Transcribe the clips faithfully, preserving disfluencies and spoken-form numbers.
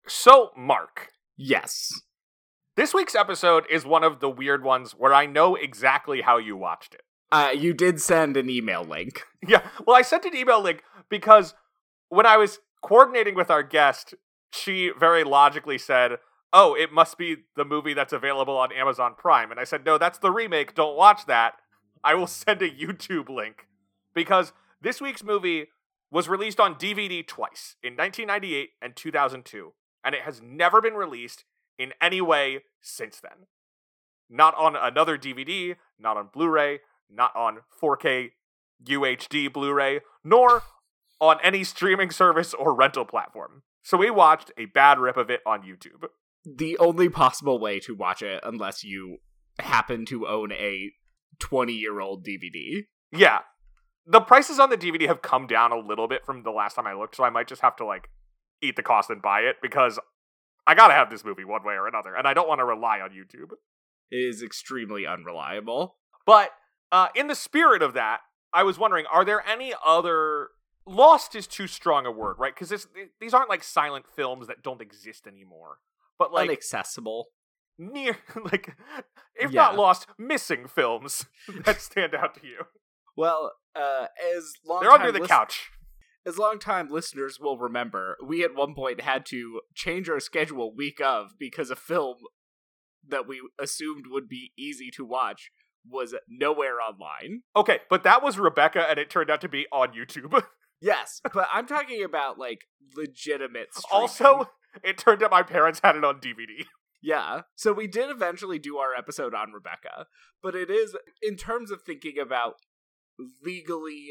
So, Mark, Yes. this week's episode is one of the weird ones where I know exactly how you watched it. Uh, you did send an email link. Yeah, well, I sent an email link because when I was coordinating with our guest, she very logically said, oh, it must be the movie that's available on Amazon Prime. And I said, no, that's the remake. Don't watch that. I will send a YouTube link. Because this week's movie was released on D V D twice, in nineteen ninety-eight and two thousand two. And it has never been released in any way since then. Not on another D V D, not on Blu-ray, not on four K U H D Blu-ray, nor on any streaming service or rental platform. So we watched a bad rip of it on YouTube. The only possible way to watch it, unless you happen to own a twenty-year-old D V D. Yeah. The prices on the D V D have come down a little bit from the last time I looked, so I might just have to, like, eat the cost and buy it, because I gotta have this movie one way or another, and I don't want to rely on YouTube. It is extremely unreliable. But, uh, in the spirit of that, I was wondering, are there any other... Lost is too strong a word, right? Because these aren't, like, silent films that don't exist anymore. But, like... Inaccessible. Near, like, if Yeah. not lost, missing films that stand out to you. Well, uh, as long They're under the list- couch. As long-time listeners will remember, we at one point had to change our schedule week of because a film that we assumed would be easy to watch was nowhere online. Okay, but that was Rebecca, and it turned out to be on YouTube. Yes, but I'm talking about, like, legitimate streaming. Also, it turned out my parents had it on D V D. Yeah, so we did eventually do our episode on Rebecca, but it is, in terms of thinking about legally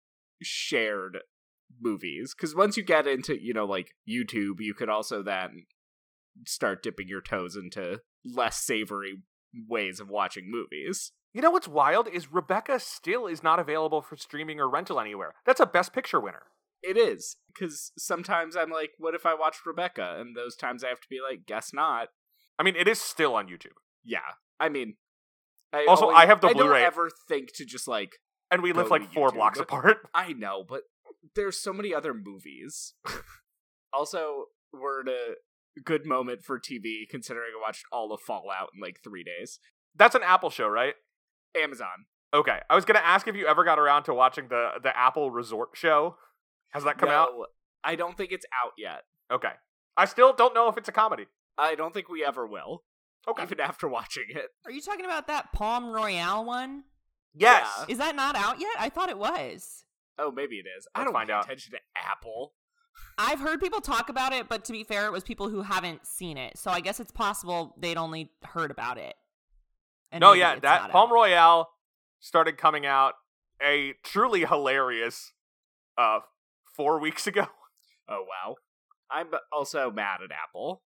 shared movies, because once you get into, you know, like, YouTube, you could also then start dipping your toes into less savory ways of watching movies. You know what's wild is Rebecca still is not available for streaming or rental anywhere. That's a Best Picture winner. It is, because sometimes I'm like, what if I watched Rebecca? And those times I have to be like, guess not. I mean, it is still on YouTube. Yeah, I mean... I Also, always, I have the I Blu-ray. don't ever think to just, like... And we live Go like to four YouTube. blocks apart. I know, but there's so many other movies. Also, we're at a good moment for T V, considering I watched all of Fallout in like three days. That's an Apple show, right? Amazon. Okay, I was gonna ask if you ever got around to watching the, the Apple Resort show. Has that come no, out? I don't think it's out yet. Okay. I still don't know if it's a comedy. I don't think we ever will, Okay. even after watching it. Are you talking about that Palm Royale one? Yes. Yeah. Is that not out yet? I thought it was. Oh, maybe it is. I Let's don't find pay out. attention to Apple. I've heard people talk about it, but to be fair, it was people who haven't seen it. So I guess it's possible they'd only heard about it. And No, maybe yeah, it's that not Palm out. Royale started coming out a truly hilarious uh four weeks ago. Oh, wow. I'm also mad at Apple.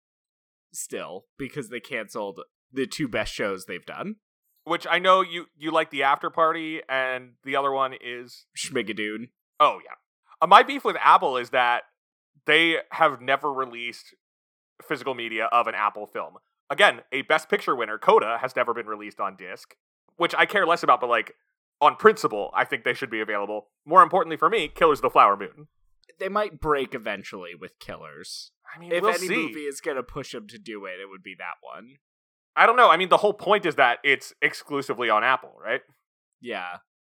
Still, because they canceled the two best shows they've done. Which I know you you like the After Party, and the other one is Schmigadoon. oh yeah. Uh, my beef with Apple is that they have never released physical media of an Apple film. Again, a Best Picture winner, Coda, has never been released on disc, which I care less about, but like on principle, I think they should be available. More importantly for me, Killers of the Flower Moon. They might break eventually with Killers. I mean, If we'll any see. movie is going to push them to do it, it would be that one. I don't know. I mean, the whole point is that it's exclusively on Apple, right? Yeah.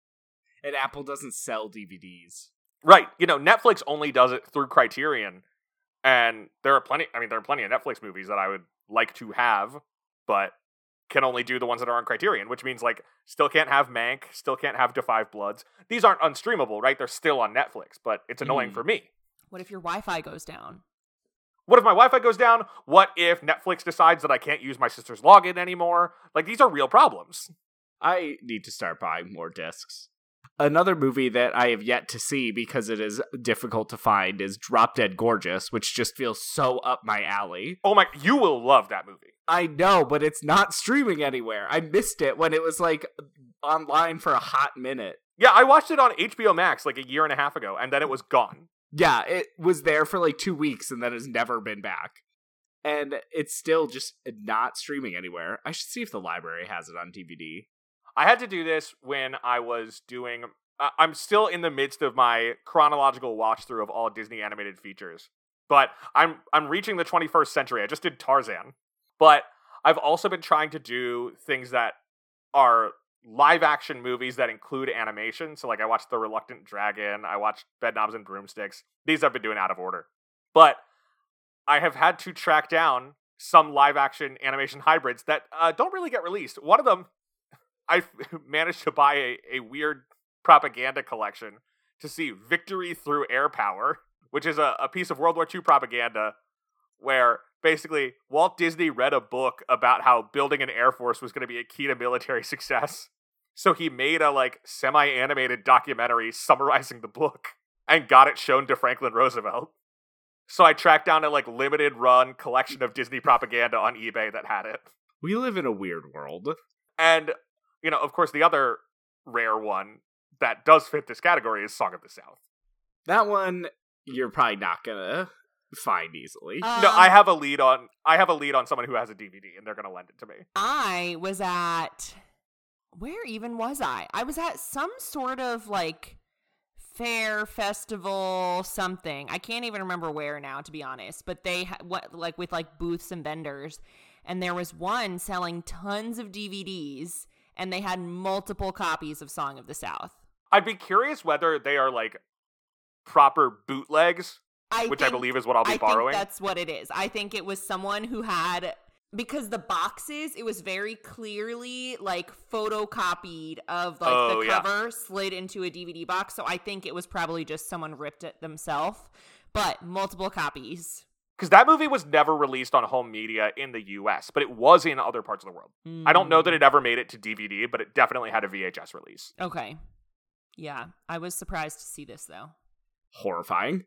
And Apple doesn't sell D V Ds. Right. You know, Netflix only does it through Criterion, and there are plenty. I mean, there are plenty of Netflix movies that I would like to have, but can only do the ones that are on Criterion, which means like still can't have Mank, still can't have Da Five Bloods. These aren't unstreamable, right? They're still on Netflix, but it's annoying Mhm. for me. What if your Wi-Fi goes down? What if my Wi-Fi goes down? What if Netflix decides that I can't use my sister's login anymore? Like, these are real problems. I need to start buying more discs. Another movie that I have yet to see because it is difficult to find is Drop Dead Gorgeous, which just feels so up my alley. Oh my, you will love that movie. I know, but it's not streaming anywhere. I missed it when it was like online for a hot minute. Yeah, I watched it on H B O Max like a year and a half ago, and then it was gone. Yeah, it was there for like two weeks and then has never been back. And it's still just not streaming anywhere. I should see if the library has it on D V D. I had to do this when I was doing... Uh, I'm still in the midst of my chronological watch through of all Disney animated features. But I'm I'm reaching the twenty-first century. I just did Tarzan. But I've also been trying to do things that are live action movies that include animation. So like I watched The Reluctant Dragon, I watched Bedknobs and Broomsticks. These I've been doing out of order. But I have had to track down some live action animation hybrids that uh, don't really get released. One of them, I managed to buy a, a weird propaganda collection to see Victory Through Air Power, which is a, a piece of World War Two propaganda where basically Walt Disney read a book about how building an air force was going to be a key to military success. So he made a like semi-animated documentary summarizing the book and got it shown to Franklin Roosevelt. So I tracked down a like limited run collection of Disney propaganda on eBay that had it. We live in a weird world. And, you know, of course, the other rare one that does fit this category is Song of the South. That one you're probably not gonna find easily. Um, no, I have a lead on I have a lead on someone who has a D V D and they're gonna lend it to me. I was at where even was I? I was at some sort of like fair, festival, something. I can't even remember where now, to be honest. But they ha- what like with like booths and vendors, and there was one selling tons of D V Ds, and they had multiple copies of Song of the South. I'd be curious whether they are like proper bootlegs, I which think, I believe is what I'll be I borrowing. think that's what it is. I think it was someone who had, because the boxes, it was very clearly like photocopied of like Oh, the yeah. cover slid into a D V D box. So I think it was probably just someone ripped it themselves, but multiple copies. Because that movie was never released on home media in the U S, but it was in other parts of the world. Mm. I don't know that it ever made it to D V D, but it definitely had a V H S release. Okay. Yeah. I was surprised to see this though. Horrifying.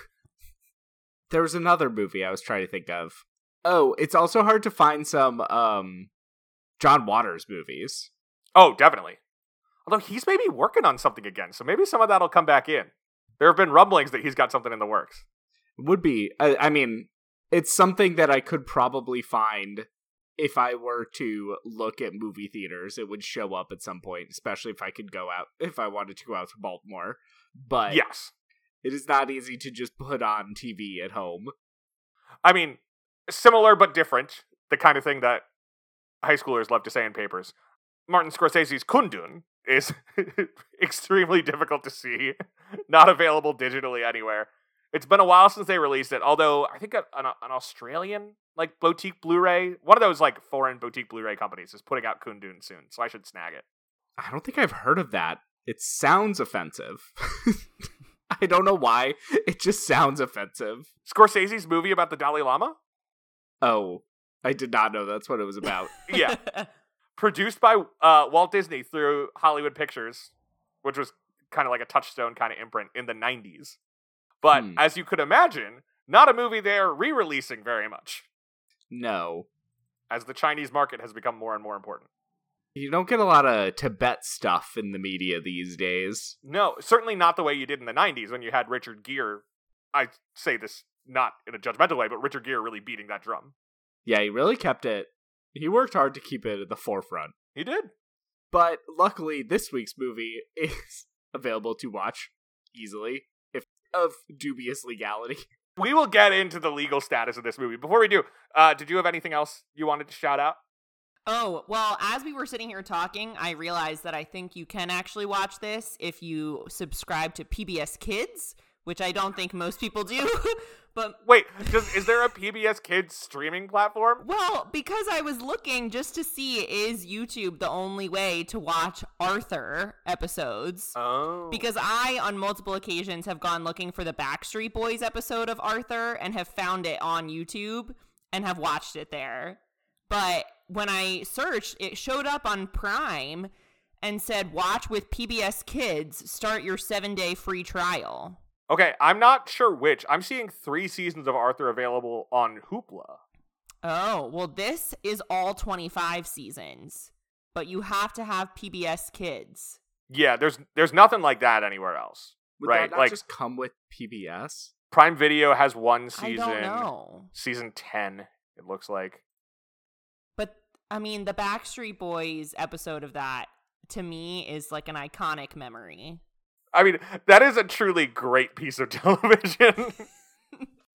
There was another movie I was trying to think of. Oh, it's also hard to find some um John Waters movies. Oh, definitely. Although he's maybe working on something again, so maybe some of that'll come back in. There have been rumblings that he's got something in the works. Would be, I, I mean, it's something that I could probably find if I were to look at movie theaters. It would show up at some point, especially if I could go out, if I wanted to go out to Baltimore. But Yes. it is not easy to just put on T V at home. I mean, similar but different. The kind of thing that high schoolers love to say in papers. Martin Scorsese's Kundun is extremely difficult to see. Not available digitally anywhere. It's been a while since they released it, although I think an, an Australian like boutique Blu-ray, one of those like foreign boutique Blu-ray companies is putting out Kundun soon, so I should snag it. I don't think I've heard of that. It sounds offensive. I don't know why. It just sounds offensive. Scorsese's movie about the Dalai Lama? Oh, I did not know that's what it was about. Yeah. Produced by uh, Walt Disney through Hollywood Pictures, which was kind of like a Touchstone kind of imprint in the nineties. But Hmm. as you could imagine, not a movie they're re-releasing very much, No. as the Chinese market has become more and more important. You don't get a lot of Tibet stuff in the media these days. No, certainly not the way you did in the nineties when you had Richard Gere. I say this not in a judgmental way, but Richard Gere really beating that drum. Yeah, he really kept it. He worked hard to keep it at the forefront. He did. But luckily, this week's movie is available to watch easily, if of dubious legality. We will get into the legal status of this movie. Before we do, uh, did you have anything else you wanted to shout out? Oh, well, as we were sitting here talking, I realized that I think you can actually watch this if you subscribe to P B S Kids, which I don't think most people do. But Wait, does, is there a P B S Kids streaming platform? well, because I was looking just to see, is YouTube the only way to watch Arthur episodes? Oh. Because I, on multiple occasions, have gone looking for the Backstreet Boys episode of Arthur and have found it on YouTube and have watched it there. But when I searched, it showed up on Prime and said, watch with P B S Kids, start your seven-day free trial. Okay, I'm not sure which. I'm seeing three seasons of Arthur available on Hoopla. Oh, well, this is all twenty-five seasons, but you have to have P B S Kids. Yeah, there's there's nothing like that anywhere else. Would right? that not Like just come with P B S? Prime Video has one I season. don't know. Season ten, it looks like. But, I mean, the Backstreet Boys episode of that, to me, is like an iconic memory. I mean, that is a truly great piece of television.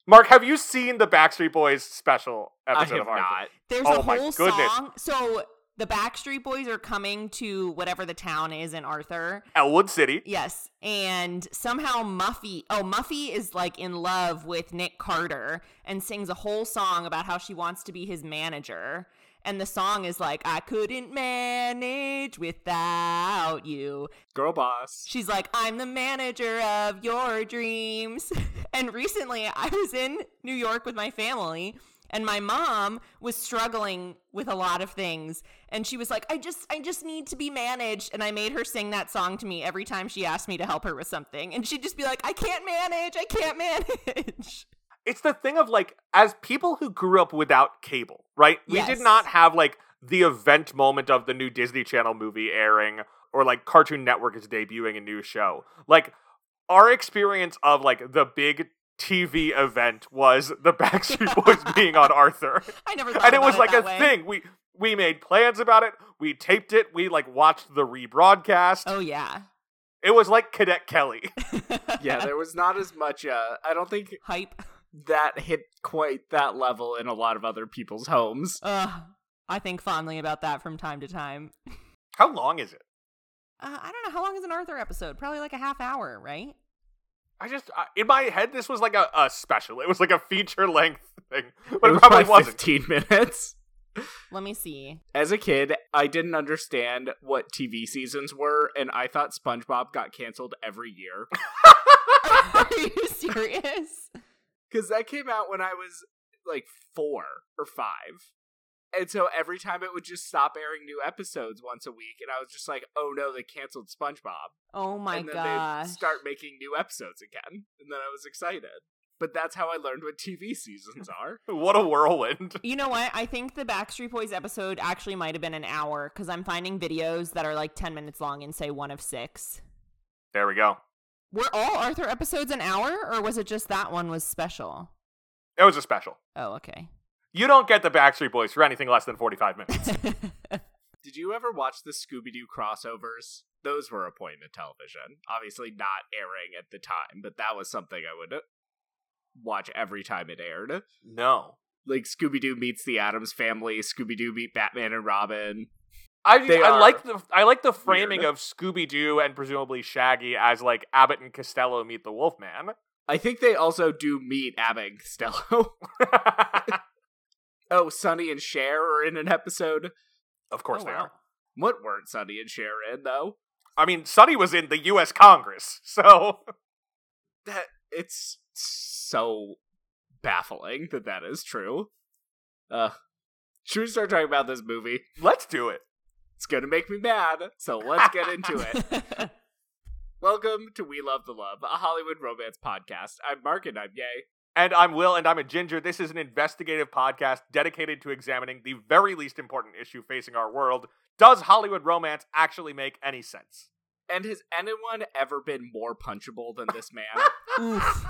Mark, have you seen the Backstreet Boys special episode I have of Arthur? not. There's Oh a my whole goodness. song. So the Backstreet Boys are coming to whatever the town is in Arthur. Elwood City. Yes. And somehow Muffy, oh, Muffy is like in love with Nick Carter and sings a whole song about how she wants to be his manager. And the song is like, I couldn't manage without you. Girl boss. She's like, I'm the manager of your dreams. And recently I was in New York with my family, and my mom was struggling with a lot of things. And she was like, I just I just need to be managed. And I made her sing that song to me every time she asked me to help her with something. And she'd just be like, I can't manage. I can't manage. It's the thing of, like, as people who grew up without cable, right? We Yes. did not have, like, the event moment of the new Disney Channel movie airing, or, like, Cartoon Network is debuting a new show. Like, our experience of, like, the big T V event was the Backstreet Boys being on Arthur. I never thought And it about was, like, that a way. thing. We we made plans about it. We taped it. We, like, watched the rebroadcast. Oh, yeah. It was like Cadet Kelly. Yeah, there was not as much, uh, I don't think Hype. that hit quite that level in a lot of other people's homes. Ugh. I think fondly about that from time to time. How long is it? Uh, I don't know. How long is an Arthur episode? Probably like a half hour, right? I just, I, in my head, this was like a, a special. It was like a feature-length thing. But It it, was probably probably wasn't. fifteen minutes. Let me see. As a kid, I didn't understand what T V seasons were, and I thought SpongeBob got canceled every year. Are you serious? Because that came out when I was like four or five. And so every time it would just stop airing new episodes once a week, and I was just like, oh no, they canceled SpongeBob. Oh my and then gosh. they'd start making new episodes again. And then I was excited. But that's how I learned what T V seasons are. What a whirlwind. You know what? I think the Backstreet Boys episode actually might have been an hour, because I'm finding videos that are like ten minutes long and say one of six. There we go. Were all Arthur episodes an hour, or was it just that one was special? It was a special. Oh, okay. You don't get the Backstreet Boys for anything less than forty-five minutes. Did you ever watch the Scooby-Doo crossovers? Those were appointment television. Obviously not airing at the time, but that was something I would watch every time it aired. No. Like Scooby-Doo meets the Addams Family, Scooby-Doo meet Batman and Robin. I They I are like the I like the framing weird. of Scooby-Doo and presumably Shaggy as like Abbott and Costello meet the Wolfman. I think they also do meet Abbott and Costello. Oh, Sonny and Cher are in an episode. Of course Oh, they wow. are. What weren't Sonny and Cher in, though? I mean, Sonny was in the U S Congress, so That it's so baffling that that is true. Uh, should we start talking about this movie? let's do it. It's gonna make me mad, so let's get into it. Welcome to We Love the Love, a Hollywood romance podcast. I'm Mark and I'm gay. And I'm Will, and I'm a ginger. This is an investigative podcast dedicated to examining the very least important issue facing our world. Does Hollywood romance actually make any sense? And has anyone ever been more punchable than this man? Oof.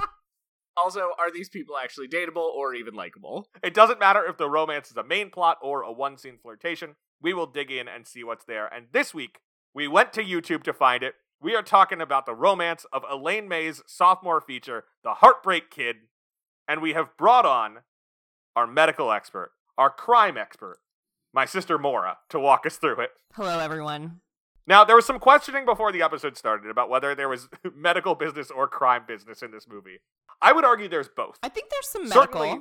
Also, are these people actually dateable or even likable? It doesn't matter if the romance is a main plot or a one-scene flirtation. We will dig in and see what's there. And this week, we went to YouTube to find it. We are talking about the romance of Elaine May's sophomore feature, The Heartbreak Kid. And we have brought on our medical expert, our crime expert, my sister Maura, to walk us through it. Hello, everyone. Now, there was some questioning before the episode started about whether there was medical business or crime business in this movie. I would argue there's both. I think there's some medical. Certainly,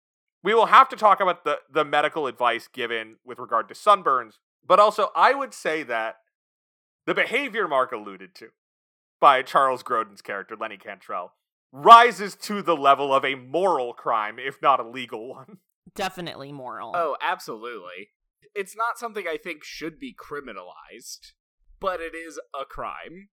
we will have to talk about the, the medical advice given with regard to sunburns, but also I would say that the behavior Mark alluded to by Charles Grodin's character, Lenny Cantrell, rises to the level of a moral crime, if not a legal one. Definitely moral. Oh, absolutely. It's not something I think should be criminalized, but it is a crime.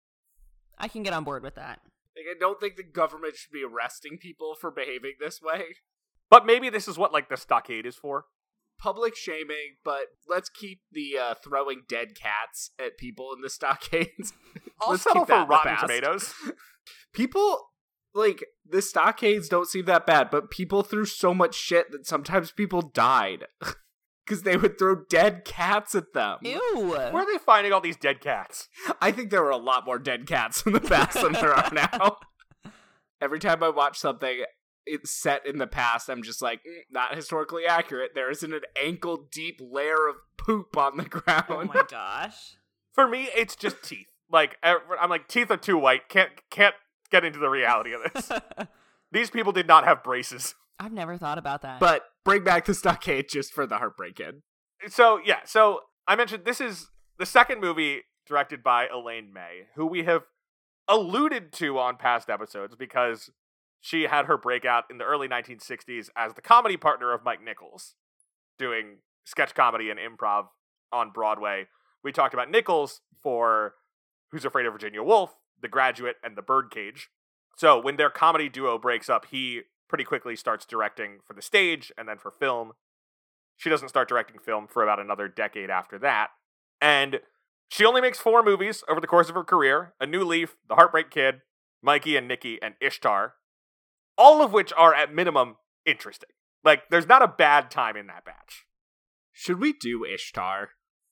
I can get on board with that. Like, I don't think the government should be arresting people for behaving this way. But maybe this is what, like, the stockade is for. Public shaming, but let's keep the uh, throwing dead cats at people in the stockades. I'll Let's settle keep that for in the Rotten past. Tomatoes. People, like, the stockades don't seem that bad, but people threw so much shit that sometimes people died. Because they would throw dead cats at them. Ew. Where are they finding all these dead cats? I think there were a lot more dead cats in the past than there are now. Every time I watch something, it's set in the past, I'm just like, mm, not historically accurate. There isn't an ankle-deep layer of poop on the ground. Oh my gosh. For me, it's just teeth. Like, I'm like, teeth are too white. Can't can't get into the reality of this. These people did not have braces. I've never thought about that. But bring back the stockade just for the Heartbreak Kid. So, yeah. So, I mentioned this is the second movie directed by Elaine May, who we have alluded to on past episodes because she had her breakout in the early nineteen sixties as the comedy partner of Mike Nichols, doing sketch comedy and improv on Broadway. We talked about Nichols for Who's Afraid of Virginia Woolf, The Graduate, and The Birdcage. So when their comedy duo breaks up, he pretty quickly starts directing for the stage and then for film. She doesn't start directing film for about another decade after that. And she only makes four movies over the course of her career: A New Leaf, The Heartbreak Kid, Mikey and Nicky, and Ishtar. All of which are, at minimum, interesting. Like, there's not a bad time in that batch. Should we do Ishtar?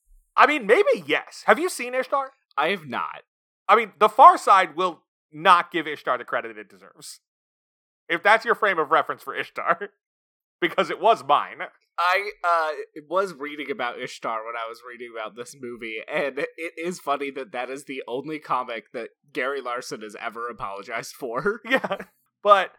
I mean, maybe yes. Have you seen Ishtar? I have not. I mean, The Far Side will not give Ishtar the credit it deserves. If that's your frame of reference for Ishtar, because it was mine. I uh, was reading about Ishtar when I was reading about this movie, and it is funny that that is the only comic that Gary Larson has ever apologized for. Yeah, but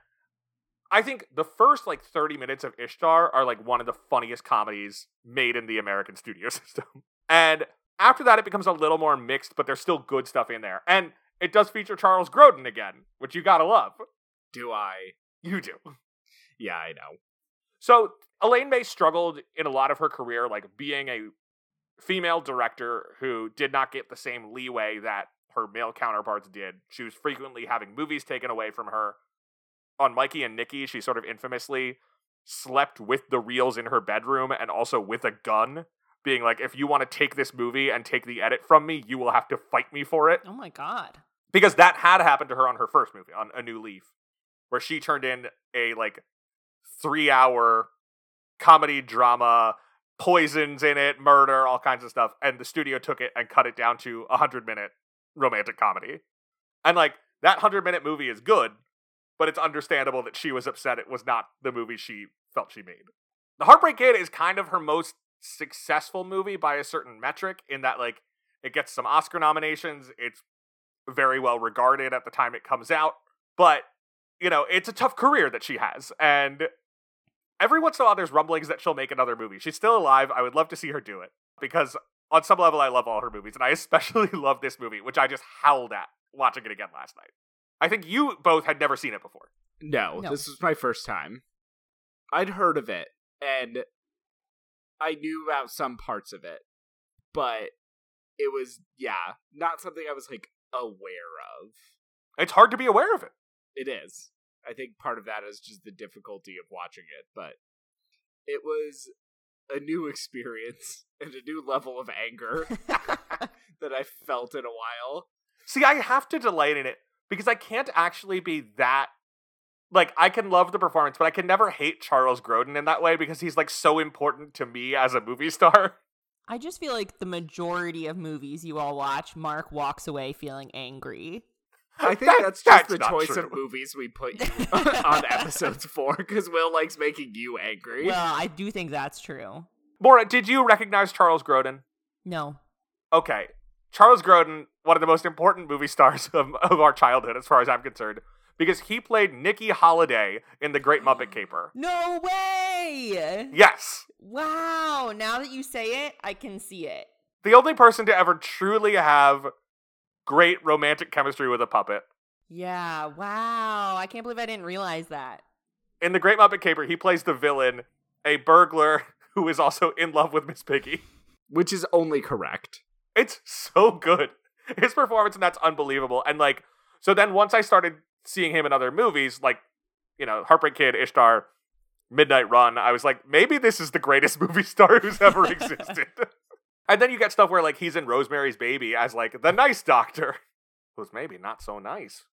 I think the first, like, thirty minutes of Ishtar are, like, one of the funniest comedies made in the American studio system. And after that, it becomes a little more mixed, but there's still good stuff in there. And it does feature Charles Grodin again, which you gotta love. Do I? You do. Yeah, I know. So, Elaine May struggled in a lot of her career, like, being a female director who did not get the same leeway that her male counterparts did. She was frequently having movies taken away from her. On Mikey and Nicky, she sort of infamously slept with the reels in her bedroom and also with a gun, being like, if you want to take this movie and take the edit from me, you will have to fight me for it. Oh my god. Because that had happened to her on her first movie, on A New Leaf, where she turned in a, like, three-hour comedy drama, poisons in it, murder, all kinds of stuff, and the studio took it and cut it down to a hundred-minute romantic comedy. And, like, that hundred-minute movie is good, but it's understandable that she was upset it was not the movie she felt she made. The Heartbreak Kid is kind of her most successful movie by a certain metric, in that, like, it gets some Oscar nominations, it's very well regarded at the time it comes out, but, you know, it's a tough career that she has, and every once in a while there's rumblings that she'll make another movie. She's still alive. I would love to see her do it, because on some level I love all her movies, and I especially love this movie, which I just howled at watching it again last night. I think you both had never seen it before. No, No. this was my first time. I'd heard of it, and I knew about some parts of it, but it was, yeah, not something I was, like, aware of. It's hard to be aware of it. It is. I think part of that is just the difficulty of watching it, but it was a new experience and a new level of anger that I felt in a while. See, I have to delight in it, because I can't actually be that, like, I can love the performance, but I can never hate Charles Grodin in that way, because he's, like, so important to me as a movie star. I just feel like the majority of movies you all watch, Mark walks away feeling angry. I think That- that's just that's the not choice true. of movies we put you on episodes for, because Will likes making you angry. Well, I do think that's true. Maura, did you recognize Charles Grodin? No. Okay. Charles Grodin, one of the most important movie stars of, of our childhood, as far as I'm concerned, because he played Nicky Holiday in The Great Muppet Caper. No way! Yes. Wow, now that you say it, I can see it. The only person to ever truly have great romantic chemistry with a puppet. Yeah, wow. I can't believe I didn't realize that. In The Great Muppet Caper, he plays the villain, a burglar who is also in love with Miss Piggy. Which is only correct. It's so good. His performance in that's unbelievable. And, like, so then once I started seeing him in other movies, like, you know, Heartbreak Kid, Ishtar, Midnight Run, I was like, maybe this is the greatest movie star who's ever existed. And then you get stuff where, like, he's in Rosemary's Baby as, like, the nice doctor, who's maybe not so nice.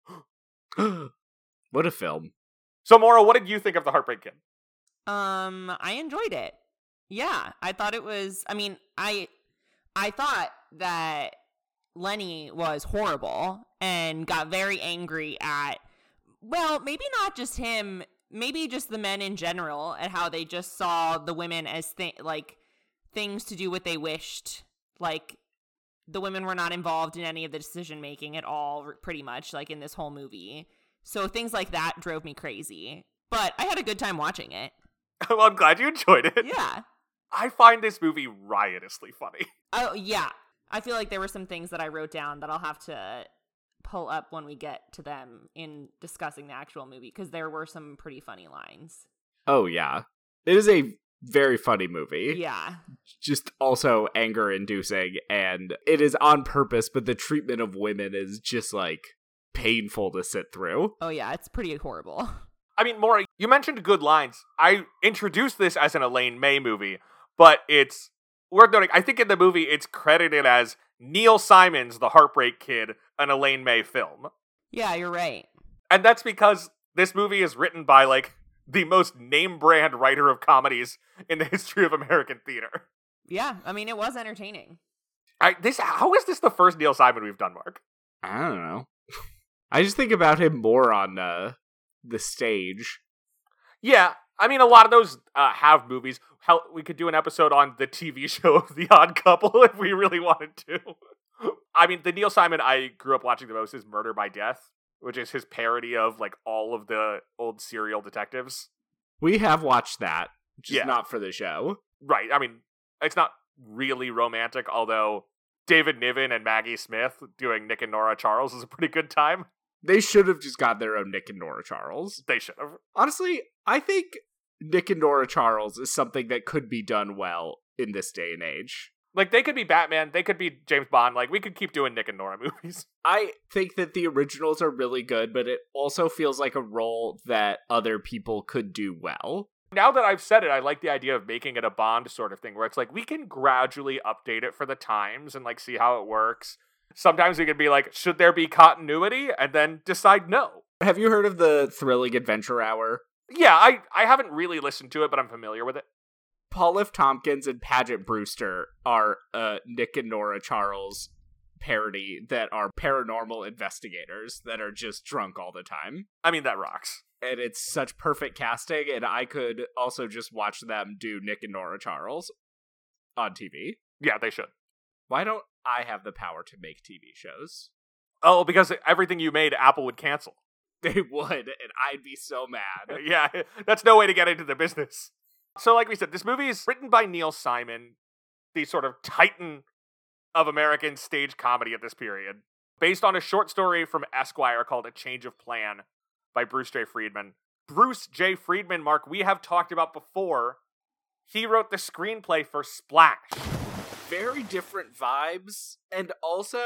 What a film. So, Maura, what did you think of The Heartbreak Kid? Um, I enjoyed it. Yeah, I thought it was, I mean, I I thought that Lenny was horrible and got very angry at, well, maybe not just him maybe just the men in general and how they just saw the women as th- like things to do what they wished. Like the women were not involved in any of the decision making at all, pretty much, like in this whole movie. So things like that drove me crazy. But I had a good time watching it. Well, I'm glad you enjoyed it. Yeah. I find this movie riotously funny. Oh, yeah. I feel like there were some things that I wrote down that I'll have to pull up when we get to them in discussing the actual movie, because there were some pretty funny lines. Oh, yeah. It is a very funny movie. Yeah. Just also anger-inducing, and it is on purpose, but the treatment of women is just, like, painful to sit through. Oh, yeah. It's pretty horrible. I mean, Maury, you mentioned good lines. I introduced this as an Elaine May movie, but it's worth noting, I think in the movie it's credited as Neil Simon's The Heartbreak Kid, an Elaine May film. Yeah, you're right. And that's because this movie is written by, like, the most name-brand writer of comedies in the history of American theater. Yeah, I mean, it was entertaining. I, this, how is this the first Neil Simon we've done, Mark? I don't know. I just think about him more on uh, the stage. Yeah, I mean, a lot of those uh, have movies. Hell, we could do an episode on the T V show of The Odd Couple if we really wanted to. I mean, the Neil Simon I grew up watching the most is Murder by Death, which is his parody of, like, all of the old serial detectives. We have watched that, just Yeah. not for the show. Right, I mean, it's not really romantic, although David Niven and Maggie Smith doing Nick and Nora Charles is a pretty good time. They should have just got their own Nick and Nora Charles. They should have. Honestly, I think Nick and Nora Charles is something that could be done well in this day and age. Like, they could be Batman, they could be James Bond, like, we could keep doing Nick and Nora movies. I think that the originals are really good, but it also feels like a role that other people could do well. Now that I've said it, I like the idea of making it a Bond sort of thing, where it's like, we can gradually update it for the times and, like, see how it works. Sometimes we can be like, should there be continuity? And then decide no. Have you heard of the Thrilling Adventure Hour? Yeah, I, I haven't really listened to it, but I'm familiar with it. Paul F. Tompkins and Paget Brewster are uh, Nick and Nora Charles parody that are paranormal investigators that are just drunk all the time. I mean, that rocks. And it's such perfect casting, and I could also just watch them do Nick and Nora Charles on T V. Yeah, they should. Why don't I have the power to make T V shows? Oh, because everything you made, Apple would cancel. They would, and I'd be so mad. Yeah, that's no way to get into the business. So like we said, this movie is written by Neil Simon, the sort of titan of American stage comedy at this period, based on a short story from Esquire called A Change of Plan by Bruce J. Friedman. Bruce J. Friedman, Mark, we have talked about before. He wrote the screenplay for Splash. Very different vibes, and also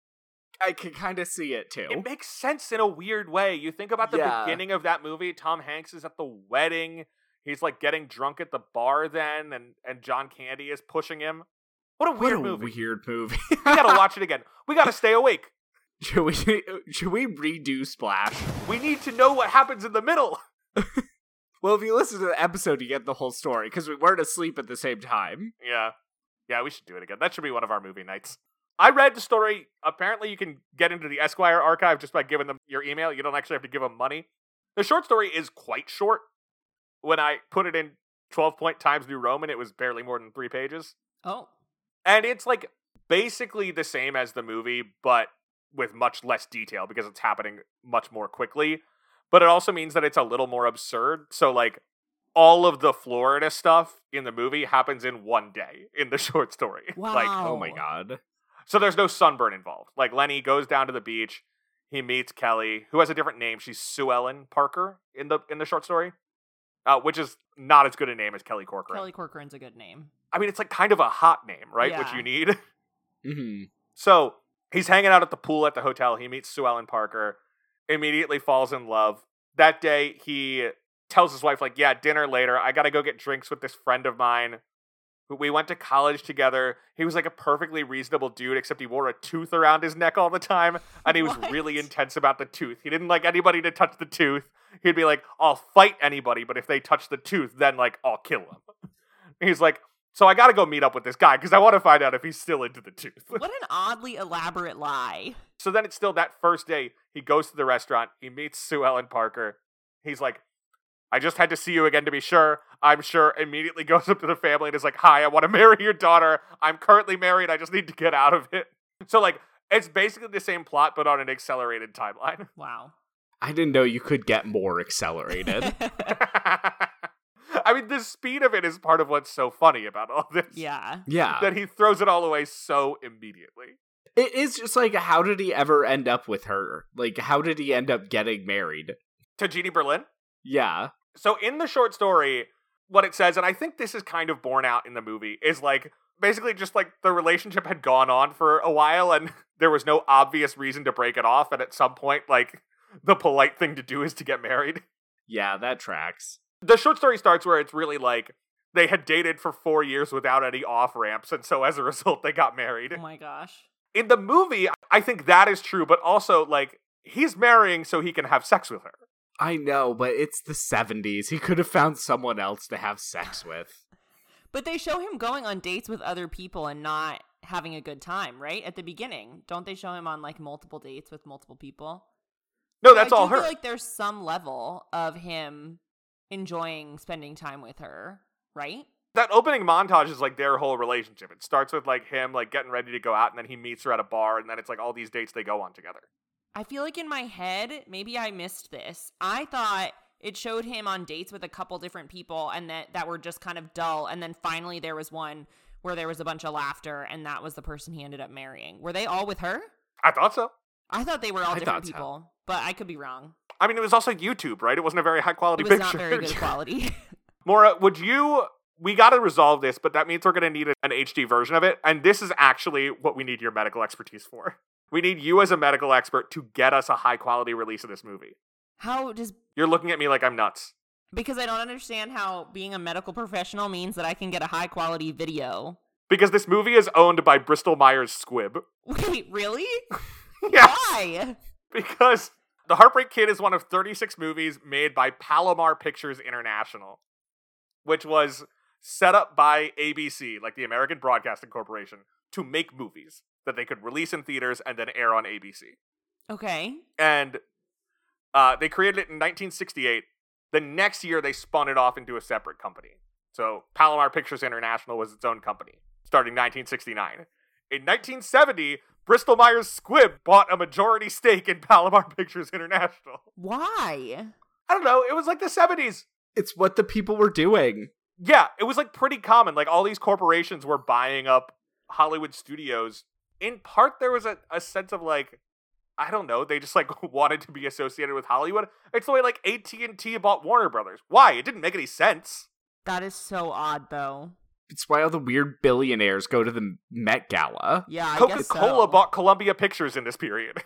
I can kind of see it too. It makes sense in a weird way. You think about the Yeah. beginning of that movie, Tom Hanks is at the wedding. He's like getting drunk at the bar then, and, and John Candy is pushing him. What a What weird a movie. weird movie. We gotta watch it again. We gotta stay awake. Should we should we redo Splash? We need to know what happens in the middle. Well, if you listen to the episode, you get the whole story, because we weren't asleep at the same time. Yeah. Yeah, we should do it again. That should be one of our movie nights. I read the story. Apparently, you can get into the Esquire archive just by giving them your email. You don't actually have to give them money. The short story is quite short. When I put it in twelve point Times New Roman, it was barely more than three pages. Oh. And it's like basically the same as the movie, but with much less detail because it's happening much more quickly. But it also means that it's a little more absurd. So like all of the Florida stuff in the movie happens in one day in the short story. Wow. Like, Oh my god. so there's no sunburn involved. Like Lenny goes down to the beach, he meets Kelly, who has a different name. She's Sue Ellen Parker in the in the short story, uh, which is not as good a name as Kelly Corcoran. Kelly Corcoran's a good name. I mean, it's like kind of a hot name, right? Yeah. Which you need. Mm-hmm. So he's hanging out at the pool at the hotel. He meets Sue Ellen Parker, immediately falls in love. That day, he tells his wife, like, yeah, dinner later. I got to go get drinks with this friend of mine. We went to college together. He was like a perfectly reasonable dude, except he wore a tooth around his neck all the time. And he was What? really intense about the tooth. He didn't like anybody to touch the tooth. He'd be like, I'll fight anybody, but if they touch the tooth, then like, I'll kill them. He's like, so I got to go meet up with this guy because I want to find out if he's still into the tooth. What an oddly elaborate lie. So then it's still that first day. He goes to the restaurant. He meets Sue Ellen Parker. He's like, I just had to see you again to be sure. I'm sure immediately goes up to the family and is like, hi, I want to marry your daughter. I'm currently married. I just need to get out of it. So, like, it's basically the same plot, but on an accelerated timeline. Wow. I didn't know you could get more accelerated. I mean, the speed of it is part of what's so funny about all this. Yeah. Yeah. That he throws it all away so immediately. It is just like, how did he ever end up with her? Like, how did he end up getting married? To Jeannie Berlin? Yeah. So in the short story, what it says, and I think this is kind of borne out in the movie, is like, basically just like the relationship had gone on for a while and there was no obvious reason to break it off. And at some point, like, the polite thing to do is to get married. Yeah, that tracks. The short story starts where it's really like, they had dated for four years without any off-ramps, and so as a result, they got married. Oh my gosh. In the movie, I think that is true, but also, like, he's marrying so he can have sex with her. I know, but it's the seventies. He could have found someone else to have sex with. But they show him going on dates with other people and not having a good time, right? At the beginning. Don't they show him on, like, multiple dates with multiple people? No, that's I all do her. feel like there's some level of him enjoying spending time with her, right? That opening montage is like their whole relationship. It starts with like him like getting ready to go out, and then he meets her at a bar, and then it's like all these dates they go on together. I feel like in my head, maybe I missed this. I thought it showed him on dates with a couple different people and that, that were just kind of dull. And then finally there was one where there was a bunch of laughter, and that was the person he ended up marrying. Were they all with her? I thought so. I thought they were all I different thought so. people, but I could be wrong. I mean, it was also YouTube, right? It wasn't a very high quality It was picture. not very good quality. Maura, would you... We got to resolve this, but that means we're going to need an H D version of it, and this is actually what we need your medical expertise for. We need you as a medical expert to get us a high-quality release of this movie. How does... You're looking at me like I'm nuts. Because I don't understand how being a medical professional means that I can get a high-quality video. Because this movie is owned by Bristol Myers Squibb. Wait, really? Yes! Why? Because The Heartbreak Kid is one of thirty-six movies made by Palomar Pictures International, which was set up by A B C, like the American Broadcasting Corporation, to make movies that they could release in theaters and then air on A B C. Okay. And uh, they created it in nineteen sixty-eight. The next year, they spun it off into a separate company. So Palomar Pictures International was its own company, starting nineteen sixty-nine. In nineteen seventy, Bristol Myers Squibb bought a majority stake in Palomar Pictures International. Why? I don't know, it was like the seventies. It's what the people were doing. Yeah, it was like pretty common. Like all these corporations were buying up Hollywood studios. In part, there was a, a sense of like, I don't know, they just like wanted to be associated with Hollywood. It's the way like A T and T bought Warner Brothers. Why? It didn't make any sense. That is so odd, though. It's why all the weird billionaires go to the Met Gala. Yeah, I guess Coca-Cola so. bought Columbia Pictures in this period.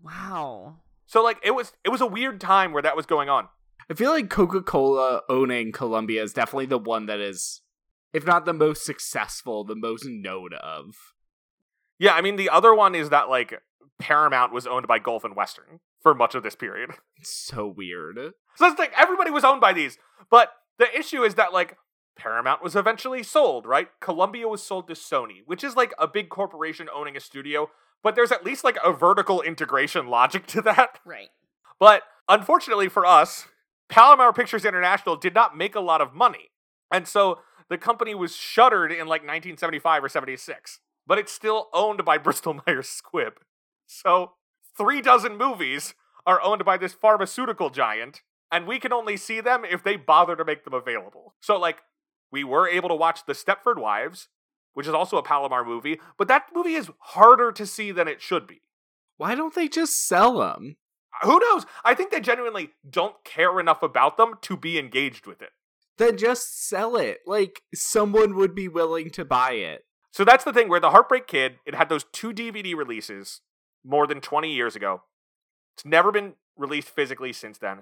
Wow. So like it was it was a weird time where that was going on. I feel like Coca-Cola owning Columbia is definitely the one that is, if not the most successful, the most known of. Yeah, I mean, the other one is that, like, Paramount was owned by Gulf and Western for much of this period. It's so weird. So it's like, everybody was owned by these. But the issue is that, like, Paramount was eventually sold, right? Columbia was sold to Sony, which is, like, a big corporation owning a studio. But there's at least, like, a vertical integration logic to that. Right. But, unfortunately for us, Palomar Pictures International did not make a lot of money. And so the company was shuttered in, like, nineteen seventy-five or seventy-six. But it's still owned by Bristol Myers Squibb. So, three dozen movies are owned by this pharmaceutical giant, and we can only see them if they bother to make them available. So, like, we were able to watch The Stepford Wives, which is also a Palomar movie, but that movie is harder to see than it should be. Why don't they just sell them? Who knows? I think they genuinely don't care enough about them to be engaged with it. Then just sell it. Like, someone would be willing to buy it. So that's the thing where The Heartbreak Kid, it had those two D V D releases more than twenty years ago. It's never been released physically since then.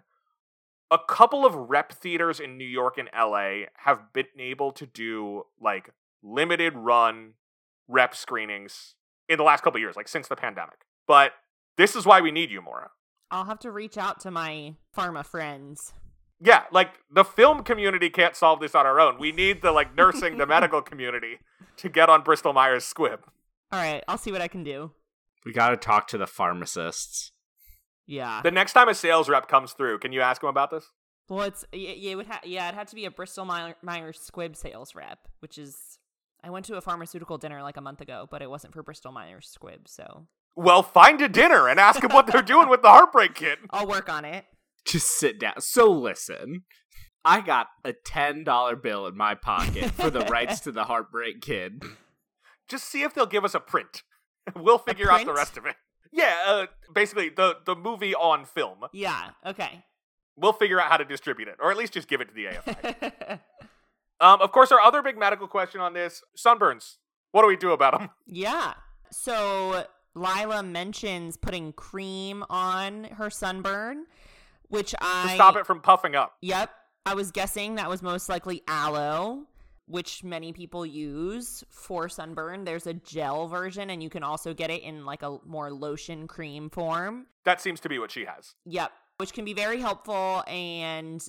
A couple of rep theaters in New York and L A have been able to do, like, limited run rep screenings in the last couple of years, like, since the pandemic. But this is why we need you, Maura. I'll have to reach out to my pharma friends. Yeah, like, the film community can't solve this on our own. We need the, like, nursing, the medical community to get on Bristol Myers Squibb. All right, I'll see what I can do. We gotta talk to the pharmacists. Yeah. The next time a sales rep comes through, can you ask him about this? Well, it's it would ha- yeah, it had to be a Bristol Myers Squibb sales rep, which is I went to a pharmaceutical dinner like a month ago, but it wasn't for Bristol Myers Squibb, so. Well, find a dinner and ask them what they're doing with the Heartbreak Kid. I'll work on it. Just sit down. So listen, I got a ten dollar bill in my pocket for the rights to the Heartbreak Kid. Just see if they'll give us a print. We'll figure out the rest of it. Yeah, uh, basically the, the movie on film. Yeah, okay. We'll figure out how to distribute it, or at least just give it to the A F I. um, of course, our other big medical question on this, sunburns. What do we do about them? Yeah. So Lila mentions putting cream on her sunburn, which I... To stop it from puffing up. Yep. I was guessing that was most likely aloe, which many people use for sunburn. There's a gel version, and you can also get it in like a more lotion cream form. That seems to be what she has. Yep. Which can be very helpful and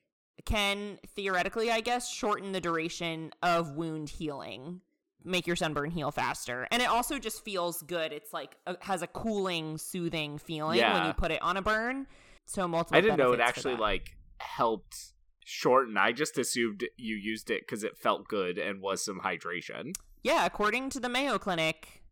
can theoretically, I guess, shorten the duration of wound healing, make your sunburn heal faster. And it also just feels good. It's like a, has a cooling, soothing feeling yeah. when you put it on a burn. So multiple I didn't know it benefits actually for that. like helped shorten. I just assumed you used it because it felt good and was some hydration. Yeah, according to the Mayo Clinic,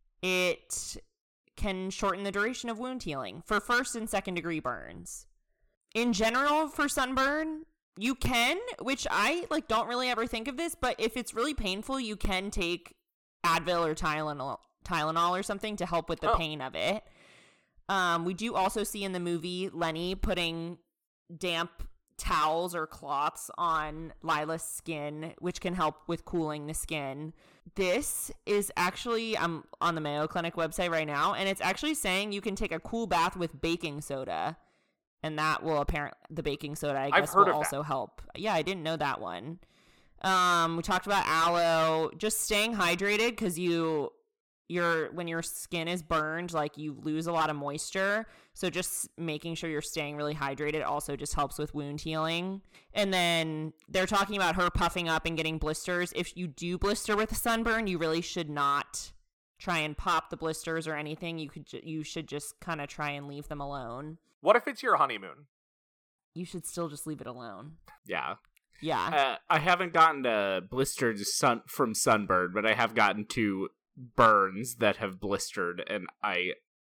it can shorten the duration of wound healing for first and second degree burns. In general, for sunburn, you can, which I like don't really ever think of this, but if it's really painful, you can take Advil or Tylenol, Tylenol or something to help with the oh. pain of it. Um, we do also see in the movie Lenny putting damp towels or cloths on Lila's skin, which can help with cooling the skin. This is actually, I'm on the Mayo Clinic website right now, and it's actually saying you can take a cool bath with baking soda, and that will apparently, the baking soda, I guess, will also that. help. Yeah, I didn't know that one. Um, we talked about aloe, just staying hydrated, because you, your when your skin is burned, like you lose a lot of moisture. So just making sure you're staying really hydrated also just helps with wound healing. And then they're talking about her puffing up and getting blisters. If you do blister with a sunburn, you really should not try and pop the blisters or anything. You could ju- you should just kind of try and leave them alone. What if it's your honeymoon? You should still just leave it alone. Yeah. Yeah. Uh, I haven't gotten a blistered sun from sunburn, but I have gotten two burns that have blistered, and I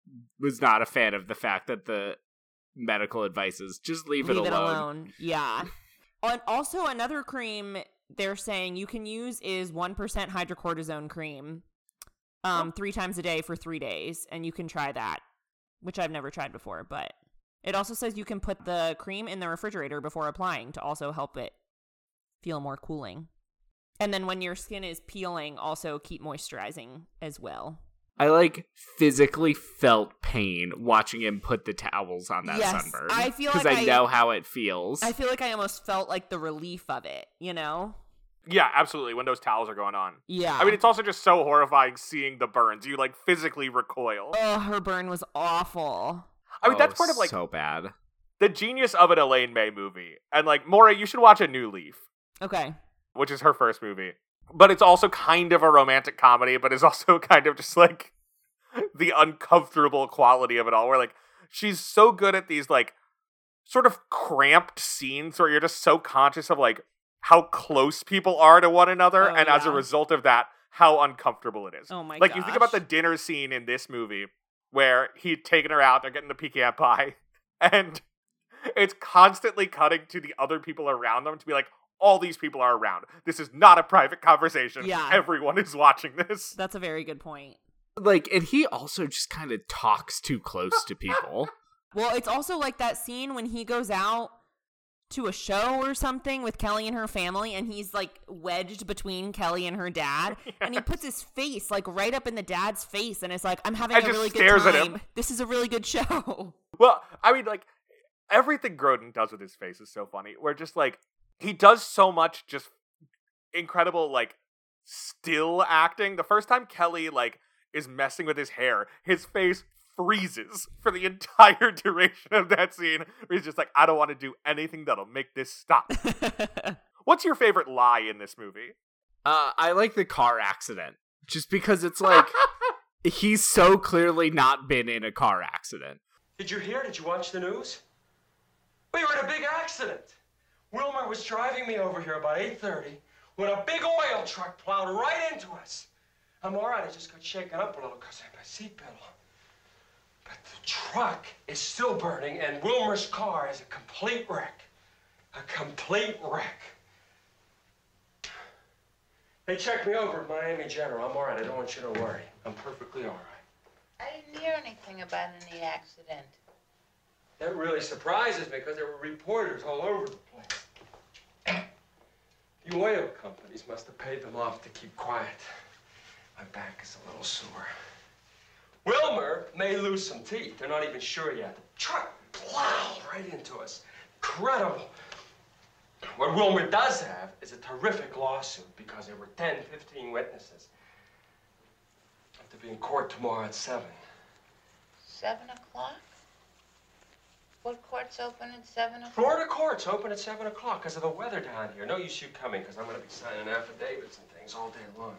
was not a fan of the fact that the medical advice is just leave, leave it, it alone. alone. Yeah. And also another cream they're saying you can use is one percent hydrocortisone cream um, oh. three times a day for three days, and you can try that, which I've never tried before, but it also says you can put the cream in the refrigerator before applying to also help it feel more cooling. And then when your skin is peeling, also keep moisturizing as well. I, like, physically felt pain watching him put the towels on that yes, sunburn. I feel like Because I, I know how it feels. I feel like I almost felt like the relief of it, you know? Yeah, absolutely, when those towels are going on. Yeah. I mean, it's also just so horrifying seeing the burns. You, like, physically recoil. Oh, her burn was awful. I mean, oh, that's part of, like, so bad. The genius of an Elaine May movie. And, like, Maury, you should watch A New Leaf. Okay. Which is her first movie. But it's also kind of a romantic comedy, but is also kind of just, like, the uncomfortable quality of it all. Where, like, she's so good at these, like, sort of cramped scenes where you're just so conscious of, like, how close people are to one another. Oh, and yeah. as a result of that, how uncomfortable it is. Oh, my Like, gosh. you think about the dinner scene in this movie where he'd taken her out, they're getting the pecan pie, and it's constantly cutting to the other people around them to be like, all these people are around. This is not a private conversation. Yeah. Everyone is watching this. That's a very good point. Like, and he also just kind of talks too close to people. Well, it's also like that scene when he goes out to a show or something with Kelly and her family, and he's like wedged between Kelly and her dad, yes. and he puts his face like right up in the dad's face, and it's like, I'm having and a just really stares good at time. him. This is a really good show. Well, I mean, like, everything Grodin does with his face is so funny. Where just like, he does so much just incredible, like, still acting. The first time Kelly, like, is messing with his hair, his face freezes for the entire duration of that scene. Where he's just like, I don't want to do anything that'll make this stop. What's your favorite lie in this movie? Uh, I like the car accident. Just because it's like, he's so clearly not been in a car accident. Did you hear? Did you watch the news? We were in a big accident. Wilmer was driving me over here about eight thirty when a big oil truck plowed right into us. I'm all right. I just got shaken up a little because I had my seatbelt on. But the truck is still burning, and Wilmer's car is a complete wreck. A complete wreck. They checked me over at Miami General. I'm all right. I don't want you to worry. I'm perfectly all right. I didn't hear anything about any accident. That really surprises me because there were reporters all over the place. The oil companies must have paid them off to keep quiet. My back is a little sore. Wilmer may lose some teeth. They're not even sure yet. The truck plowed right into us. Incredible. What Wilmer does have is a terrific lawsuit because there were ten, fifteen witnesses. I have to be in court tomorrow at seven. Seven o'clock? What court's open at seven o'clock? Florida courts open at seven o'clock because of the weather down here. No use you coming because I'm going to be signing affidavits and things all day long.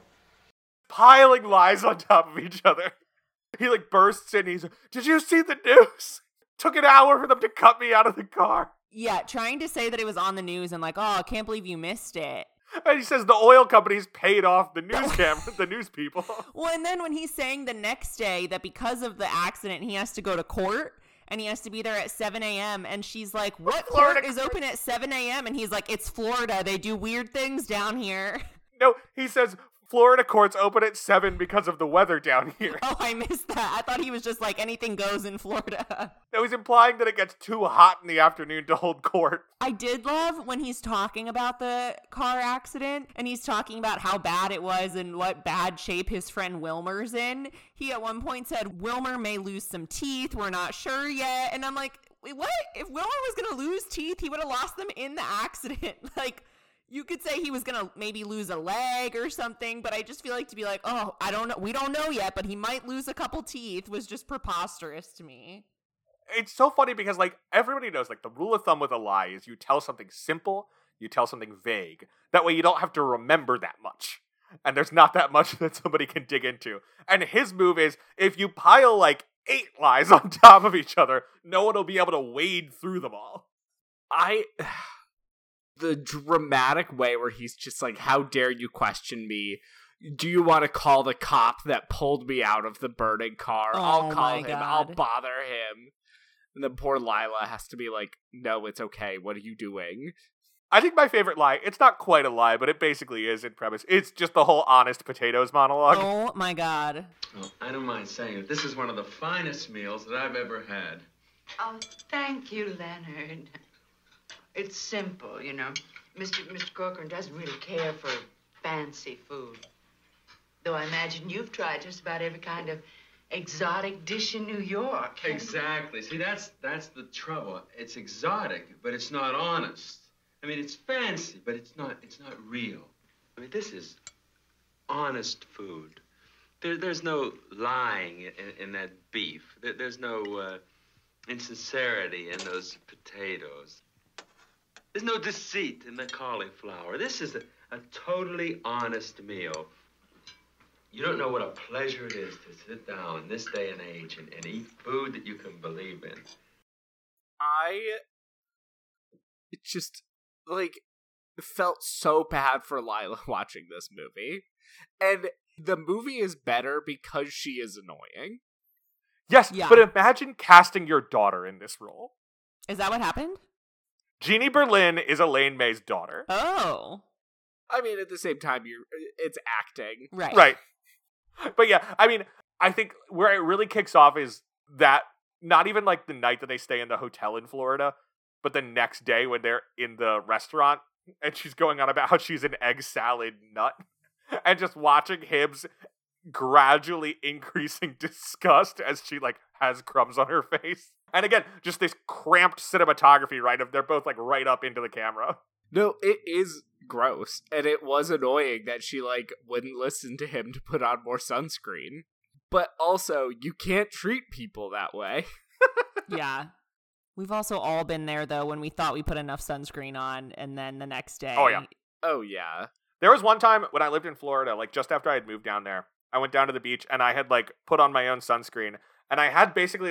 Piling lies on top of each other. He like bursts in. He's, did you see the news? Took an hour for them to cut me out of the car. Yeah, trying to say that it was on the news and like, oh, I can't believe you missed it. And he says the oil companies paid off the news camera, the news people. Well, and then when he's saying the next day that because of the accident, he has to go to court and he has to be there at seven a.m. And she's like, what Florida court is open at seven a.m.? And he's like, it's Florida. They do weird things down here. No, he says Florida courts open at seven because of the weather down here. Oh, I missed that. I thought he was just like, anything goes in Florida. No, he's implying that it gets too hot in the afternoon to hold court. I did love when he's talking about the car accident and he's talking about how bad it was and what bad shape his friend Wilmer's in. He at one point said, Wilmer may lose some teeth. We're not sure yet. And I'm like, wait, what? If Wilmer was going to lose teeth, he would have lost them in the accident. Like, you could say he was going to maybe lose a leg or something, but I just feel like to be like, oh, I don't know. We don't know yet, but he might lose a couple teeth was just preposterous to me. It's so funny because, like, everybody knows, like, the rule of thumb with a lie is you tell something simple, you tell something vague. That way you don't have to remember that much. And there's not that much that somebody can dig into. And his move is, if you pile, like, eight lies on top of each other, no one will be able to wade through them all. I... The dramatic way where he's just like, how dare you question me? Do you want to call the cop that pulled me out of the burning car? Oh, I'll call him. God. I'll bother him. And then poor Lila has to be like, no, it's okay. What are you doing? I think my favorite lie, it's not quite a lie, but it basically is in premise. It's just the whole honest potatoes monologue. Oh my God. Well, I don't mind saying it. This is one of the finest meals that I've ever had. Oh, thank you, Leonard. It's simple, you know. Mister Mister Corcoran doesn't really care for fancy food. Though I imagine you've tried just about every kind of exotic dish in New York. Exactly. See, that's that's the trouble. It's exotic, but it's not honest. I mean, it's fancy, but it's not it's not real. I mean, this is honest food. There, there's no lying in, in that beef. There, there's no uh, insincerity in those potatoes. There's no deceit in the cauliflower. This is a, a totally honest meal. You don't know what a pleasure it is to sit down in this day and age and, and eat food that you can believe in. I just, like, felt so bad for Lila watching this movie. And the movie is better because she is annoying. Yes, Yeah. but imagine casting your daughter in this role. Is that what happened? Jeannie Berlin is Elaine May's daughter. Oh. I mean, at the same time, you're it's acting. Right. Right. But yeah, I mean, I think where it really kicks off is that not even like the night that they stay in the hotel in Florida, but the next day when they're in the restaurant and she's going on about how she's an egg salad nut and just watching Hibbs gradually increasing disgust as she like has crumbs on her face. And again, just this cramped cinematography, right? Of they're both like right up into the camera. No, it is gross. And it was annoying that she, like, wouldn't listen to him to put on more sunscreen. But also, you can't treat people that way. Yeah. We've also all been there, though, when we thought we put enough sunscreen on, and then the next day... Oh, yeah. Oh, yeah. There was one time when I lived in Florida, like just after I had moved down there, I went down to the beach and I had like put on my own sunscreen and I had basically like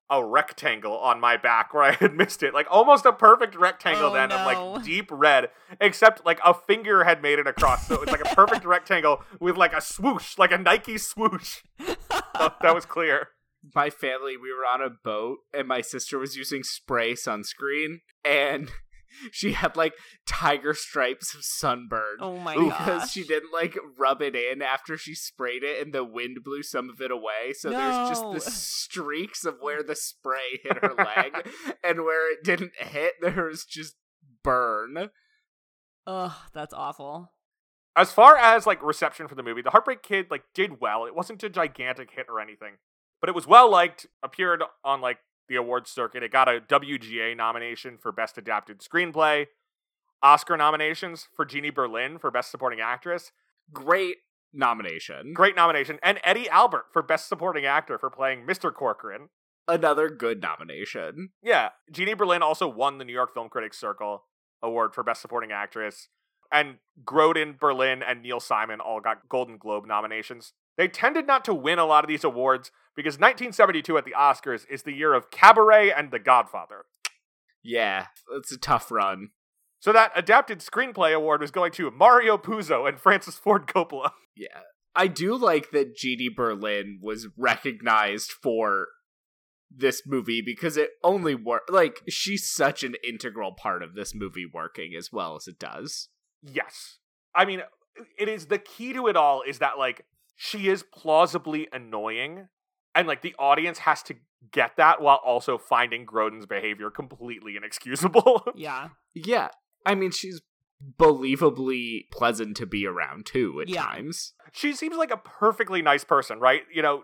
a rectangle on my back where I had missed it. Like, almost a perfect rectangle Oh, then no. of, like, deep red, except, like, a finger had made it across. So it was, like, a perfect rectangle with, like, a swoosh, like a Nike swoosh. So that was clear. My family, we were on a boat, and my sister was using spray sunscreen, and she had, like, tiger stripes of sunburn. Oh my Ooh. gosh. Because she didn't, like, rub it in after she sprayed it, and the wind blew some of it away. So there's just No. the streaks of where the spray hit her leg, and where it didn't hit, there was just burn. Ugh, that's awful. As far as, like, reception for the movie, The Heartbreak Kid, like, did well. It wasn't a gigantic hit or anything, but it was well-liked, appeared on, like, the awards circuit. It got a W G A nomination for Best Adapted Screenplay, Oscar nominations for Jeannie Berlin for Best Supporting Actress. Great nomination. Great nomination. And Eddie Albert for Best Supporting Actor for playing Mister Corcoran. Another good nomination. Yeah, Jeannie Berlin also won the New York Film Critics Circle Award for Best Supporting Actress. And Grodin, Berlin, and Neil Simon all got Golden Globe nominations. They tended not to win a lot of these awards because nineteen seventy-two at the Oscars is the year of Cabaret and The Godfather. Yeah, it's a tough run. So that Adapted Screenplay Award was going to Mario Puzo and Francis Ford Coppola. Yeah. I do like that Jeannie Berlin was recognized for this movie because it only worked. Like, she's such an integral part of this movie working as well as it does. Yes. I mean, it is the key to it all is that, like, she is plausibly annoying, and, like, the audience has to get that while also finding Grodin's behavior completely inexcusable. Yeah. Yeah. I mean, she's believably pleasant to be around, too, at Yeah. times. She seems like a perfectly nice person, right? You know,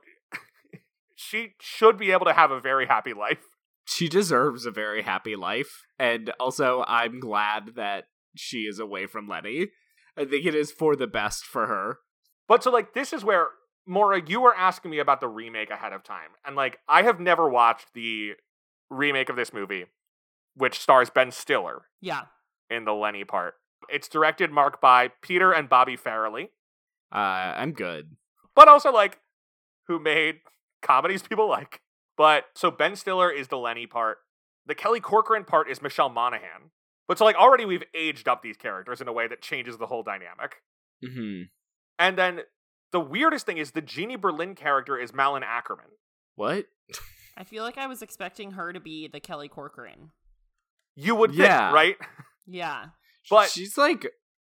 she should be able to have a very happy life. She deserves a very happy life, and also I'm glad that she is away from Lenny. I think it is for the best for her. But so, like, this is where, Maura, you were asking me about the remake ahead of time. And, like, I have never watched the remake of this movie, which stars Ben Stiller Yeah. in the Lenny part. It's directed, marked by Peter and Bobby Farrelly, Uh, I'm good. but also, like, who made comedies people like. But, so Ben Stiller is the Lenny part. The Kelly Corcoran part is Michelle Monaghan. But so, like, already we've aged up these characters in a way that changes the whole dynamic. Mm-hmm. And then the weirdest thing is the Jeannie Berlin character is Malin Ackerman. What? I feel like I was expecting her to be the Kelly Corcoran. You would Yeah. think, right? Yeah. But she's like,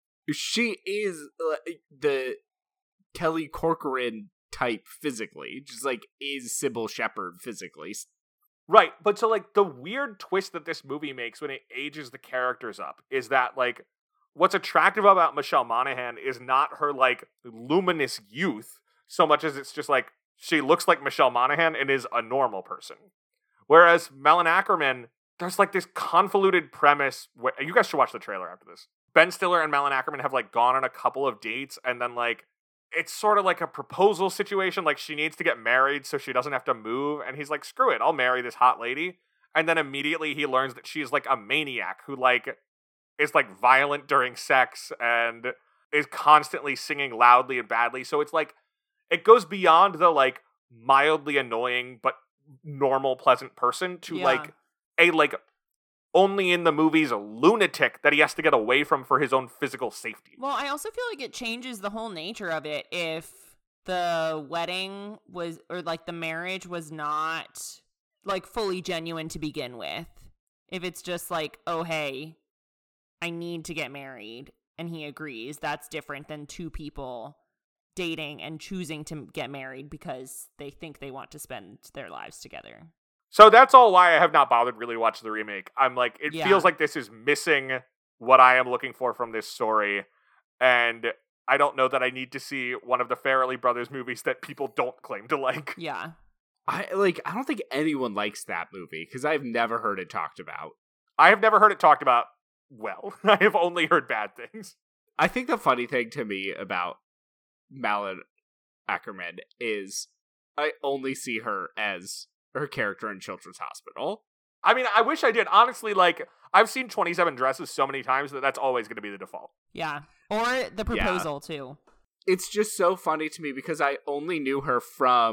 she is uh, the Kelly Corcoran type physically. Just like, is Sybil Shepherd physically. right, but so, like, the weird twist that this movie makes when it ages the characters up is that, like, what's attractive about Michelle Monaghan is not her, like, luminous youth so much as it's just, like, she looks like Michelle Monaghan and is a normal person. Whereas Malin Ackerman, there's, like, this convoluted premise where, you guys should watch the trailer after this. Ben Stiller and Malin Ackerman have, like, gone on a couple of dates, and then, like, it's sort of like a proposal situation. Like, she needs to get married so she doesn't have to move, and he's like, screw it, I'll marry this hot lady. And then immediately he learns that she's, like, a maniac who, like, is, like, violent during sex and is constantly singing loudly and badly. So it's, like, it goes beyond the, like, mildly annoying but normal, pleasant person to, Yeah. like, a, like, only in the movies a lunatic that he has to get away from for his own physical safety. Well, I also feel like it changes the whole nature of it if the wedding was, or like the marriage was not like fully genuine to begin with. If it's just like, oh, hey, I need to get married, and he agrees, that's different than two people dating and choosing to get married because they think they want to spend their lives together. So that's all why I have not bothered really to watch the remake. I'm like, it Yeah. feels like this is missing what I am looking for from this story. And I don't know that I need to see one of the Farrelly brothers movies that people don't claim to like. Yeah. I like. I don't think anyone likes that movie because I've never heard it talked about. I have never heard it talked about well. I have only heard bad things. I think the funny thing to me about Malin Ackerman is I only see her as her character in Children's Hospital. I mean, I wish I did. Honestly, like, I've seen twenty-seven Dresses so many times that that's always going to be the default. Yeah. Or the proposal, too. It's just so funny to me because I only knew her from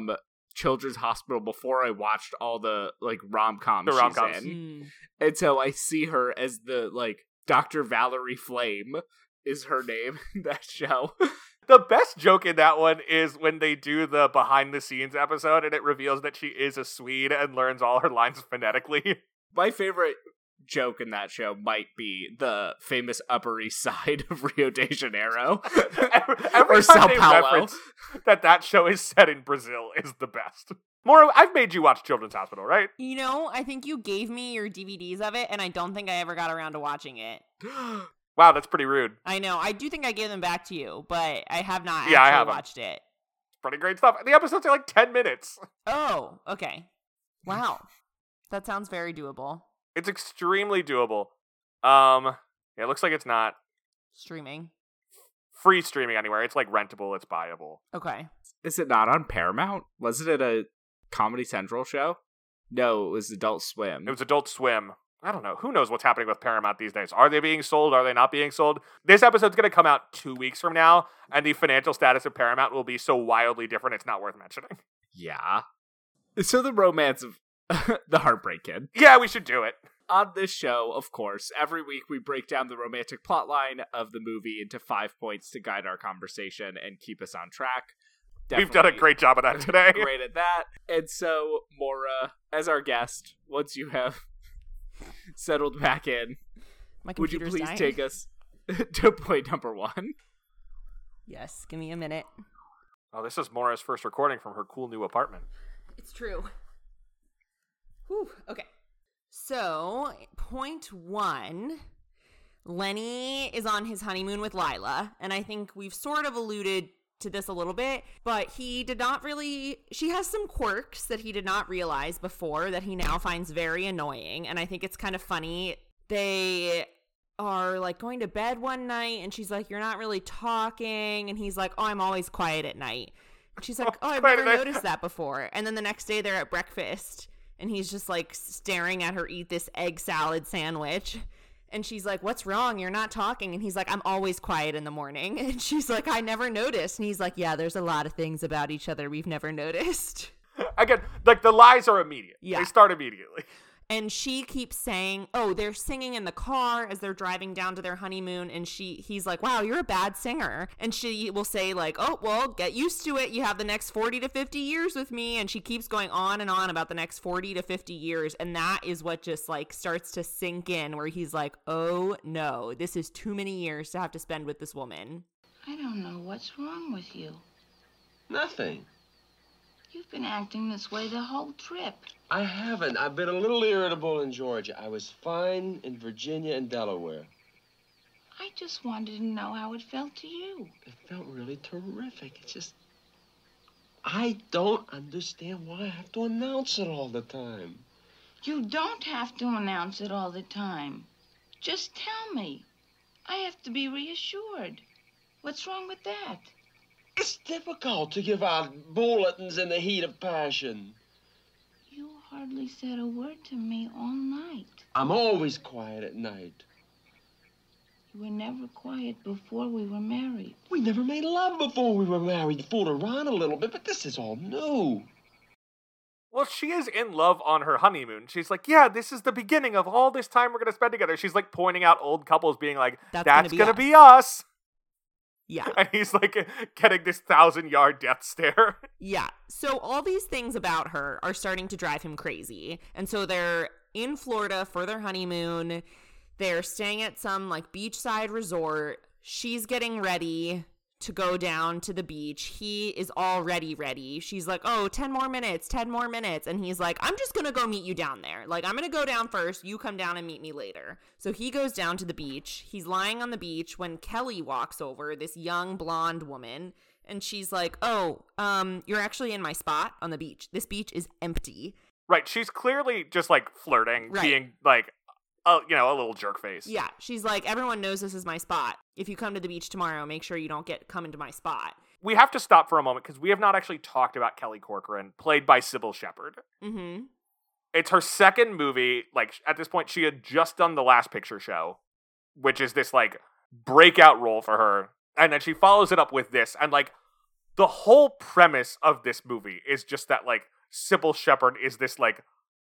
Children's Hospital before I watched all the like rom-coms The she's rom-coms. in. Mm. And so I see her as the like Doctor Valerie Flame is her name in that show. The best joke in that one is when they do the behind the scenes episode and it reveals that she is a Swede and learns all her lines phonetically. My favorite joke in that show might be the famous Upper East Side of Rio de Janeiro. every every Or time Sao they Paulo. reference that that show is set in Brazil is the best. Maura, I've made you watch Children's Hospital, right? You know, I think you gave me your D V Ds of it, and I don't think I ever got around to watching it. Wow, that's pretty rude. I know. I do think I gave them back to you, but I have not Yeah, I actually have 'em. watched it. Pretty great stuff. The episodes are like ten minutes. Oh, okay. Wow. That sounds very doable. It's extremely doable. Um, yeah, it looks like it's not Streaming. free streaming anywhere. It's like rentable, it's buyable. Okay. Is it not on Paramount? Wasn't it a Comedy Central show? No, it was Adult Swim. It was Adult Swim. I don't know. Who knows what's happening with Paramount these days? Are they being sold? Are they not being sold? This episode's going to come out two weeks from now, and the financial status of Paramount will be so wildly different, it's not worth mentioning. Yeah. So the romance of the Heartbreak Kid. Yeah, we should do it. On this show, of course, every week we break down the romantic plotline of the movie into five points to guide our conversation and keep us on track. We've done a Definitely great job of that today. great at that. And so, Maura, as our guest, once you have settled back in, My would you computer's please dying. take us to point number one? Yes, give me a minute. Oh, this is Maura's first recording from her cool new apartment. It's true. Whew. Okay. So, point one, Lenny is on his honeymoon with Lila, and I think we've sort of alluded to this a little bit, but he did not really, she has some quirks that he did not realize before that he now finds very annoying, and I think it's kind of funny. They are like going to bed one night, and she's like, "You're not really talking," and he's like, "Oh, I'm always quiet at night." And she's like, "Oh, I've Quiet never at night. noticed that before." And then the next day they're at breakfast, and he's just like staring at her eat this egg salad sandwich. And she's like, "What's wrong? You're not talking." And he's like, "I'm always quiet in the morning." And she's like, "I never noticed." And he's like, "Yeah, there's a lot of things about each other we've never noticed." Again, like the lies are immediate. Yeah. They start immediately. And she keeps saying, oh, they're singing in the car as they're driving down to their honeymoon. And she, he's like, "Wow, you're a bad singer." And she will say like, "Oh, well, get used to it. You have the next forty to fifty years with me." And she keeps going on and on about the next forty to fifty years. And that is what just like starts to sink in, where he's like, "Oh no, this is too many years to have to spend with this woman." I don't know what's wrong with you. Nothing. You've been acting this way the whole trip. I haven't. I've been a little irritable in Georgia. I was fine in Virginia and Delaware. I just wanted to know how it felt to you. It felt really terrific. It's just... I don't understand why I have to announce it all the time. You don't have to announce it all the time. Just tell me. I have to be reassured. What's wrong with that? It's difficult to give out bulletins in the heat of passion. You hardly said a word to me all night. I'm always quiet at night. You were never quiet before we were married. We never made love before we were married. Fooled around a little bit, but this is all new. Well, she is in love on her honeymoon. She's like, "Yeah, this is the beginning of all this time we're going to spend together." She's like pointing out old couples being like, That's "That's, gonna going be to be us." Yeah. And he's like getting this thousand yard death stare. Yeah. So all these things about her are starting to drive him crazy. And so they're in Florida for their honeymoon. They're staying at some like beachside resort. She's getting ready to go down to the beach. He is already ready. She's like, "Oh, ten more minutes, ten more minutes." And he's like, "I'm just going to go meet you down there. Like, I'm going to go down first. You come down and meet me later." So he goes down to the beach. He's lying on the beach when Kelly walks over, this young blonde woman. And she's like, "Oh, um, you're actually in my spot on the beach. This beach is empty." Right. She's clearly just like flirting, Right. being like, a, you know, a little jerk face. Yeah, she's like, "Everyone knows this is my spot. If you come to the beach tomorrow, make sure you don't get come into my spot." We have to stop for a moment because we have not actually talked about Kelly Corcoran, played by Sybil Shepherd. Mm-hmm. It's her second movie. Like, at this point, she had just done The Last Picture Show, which is this, like, breakout role for her. And then she follows it up with this. And, like, the whole premise of this movie is just that, like, Sybil Shepherd is this, like,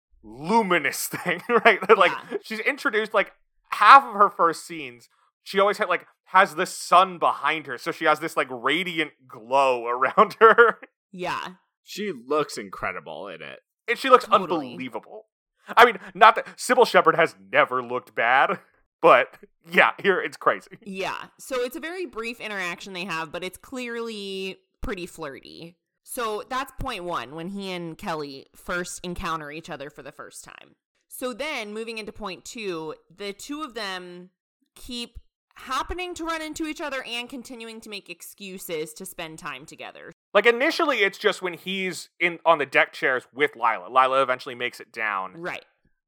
luminous thing, right? Like, Yeah. she's introduced, like, half of her first scenes, she always had, like, has the sun behind her, so she has this, like, radiant glow around her. Yeah. She looks incredible in it. And she looks Totally. unbelievable. I mean, not that Sybil Shepherd has never looked bad, but yeah, here it's crazy. Yeah. So it's a very brief interaction they have, but it's clearly pretty flirty. So that's point one, when he and Kelly first encounter each other for the first time. So then, moving into point two, the two of them keep happening to run into each other and continuing to make excuses to spend time together. Like, initially, it's just when he's in on the deck chairs with Lila. Lila eventually makes it down. Right.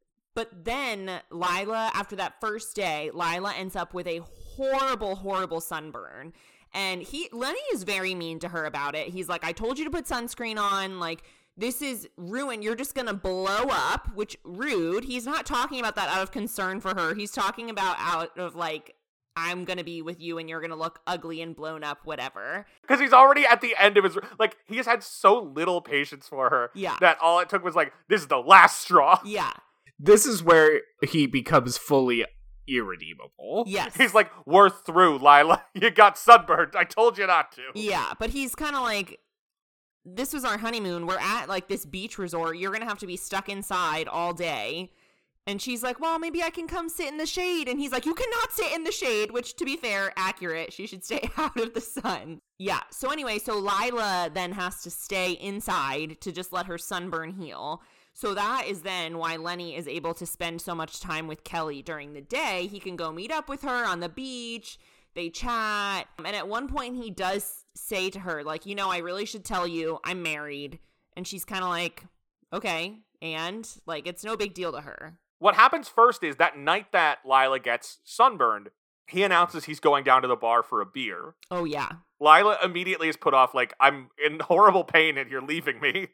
But then Lila, after that first day, Lila ends up with a horrible, horrible sunburn. And he, Lenny is very mean to her about it. He's like, I told you to put sunscreen on. Like, this is ruined. You're just going to blow up, which rude. He's not talking about that out of concern for her. He's talking about out of like, I'm going to be with you and you're going to look ugly and blown up, whatever. Because he's already at the end of his... Like, he has had so little patience for her Yeah. that all it took was like, this is the last straw. Yeah. This is where he becomes fully irredeemable. Yes. He's like, we're through, Lila. You got sunburned. I told you not to. Yeah, but he's kind of like, this was our honeymoon. We're at like this beach resort. You're going to have to be stuck inside all day. And she's like, well, maybe I can come sit in the shade. And he's like, you cannot sit in the shade, which, to be fair, accurate. She should stay out of the sun. Yeah. So anyway, so Lila then has to stay inside to just let her sunburn heal. So that is then why Lenny is able to spend so much time with Kelly during the day. He can go meet up with her on the beach. They chat. And at one point, he does say to her, like, you know, I really should tell you I'm married. And she's kind of like, okay. And, like, it's no big deal to her. What happens first is that night that Lila gets sunburned, he announces he's going down to the bar for a beer. Oh, yeah. Lila immediately is put off, like, I'm in horrible pain and you're leaving me.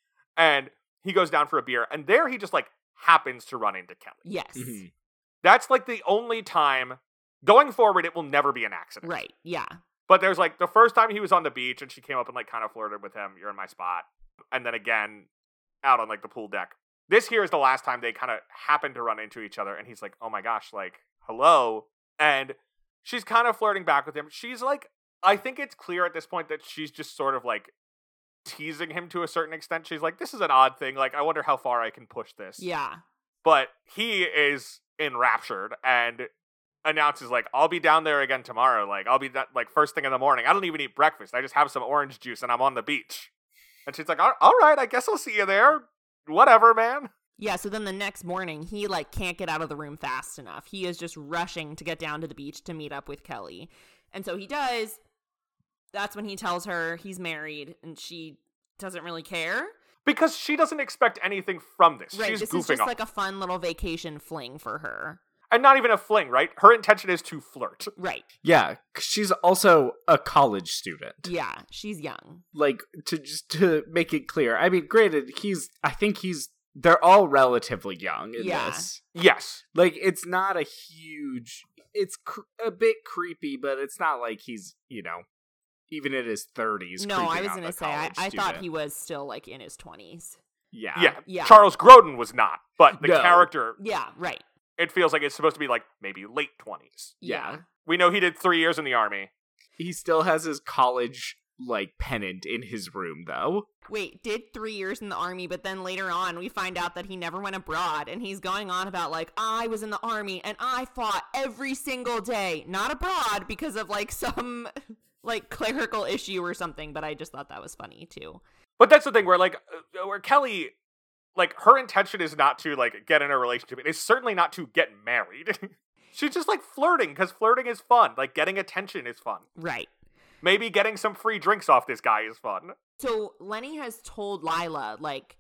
And he goes down for a beer. And there he just, like, happens to run into Kelly. Yes. Mm-hmm. That's, like, the only time. Going forward, it will never be an accident. Right. Yeah. But there's, like, the first time he was on the beach and she came up and, like, kind of flirted with him. You're in my spot. And then again, out on, like, the pool deck. This here is the last time they kind of happen to run into each other. And he's like, oh my gosh, like, hello. And she's kind of flirting back with him. She's like, I think it's clear at this point that she's just sort of like teasing him to a certain extent. She's like, this is an odd thing. Like, I wonder how far I can push this. Yeah. But he is enraptured and announces, like, I'll be down there again tomorrow. Like, I'll be that, like, first thing in the morning. I don't even eat breakfast. I just have some orange juice and I'm on the beach. And she's like, all right, I guess I'll see you there. Whatever, man. Yeah, so then the next morning, he, like, can't get out of the room fast enough. He is just rushing to get down to the beach to meet up with Kelly. And so he does. That's when he tells her he's married, and she doesn't really care. Because she doesn't expect anything from this. Right, She's this goofing is just off. like a fun little vacation fling for her. And not even a fling, right? Her intention is to flirt. Right. Yeah, 'cause she's also a college student. Yeah, she's young. Like, to just to make it clear. I mean, granted, he's, I think he's, they're all relatively young in Yeah. this. Yes. Like, it's not a huge, it's cr- a bit creepy, but it's not like he's, you know, even in his thirties. No, I creeping was on going the to say, I, college I thought student. he was still, like, in his twenties. Yeah. Yeah. Yeah. Charles Grodin was not. But the No. character, Yeah, right. it feels like it's supposed to be like maybe late twenties. Yeah. We know he did three years in the army. He still has his college, like, pennant in his room, though. Wait, did three years in the army, but then later on we find out that he never went abroad, and he's going on about, like, I was in the army and I fought every single day. Not abroad because of, like, some, like, clerical issue or something, but I just thought that was funny, too. But that's the thing where, like, uh, where Kelly, like, her intention is not to, like, get in a relationship. It's certainly not to get married. She's just, like, flirting, because flirting is fun. Like, getting attention is fun. Right. Maybe getting some free drinks off this guy is fun. So Lenny has told Lila, like,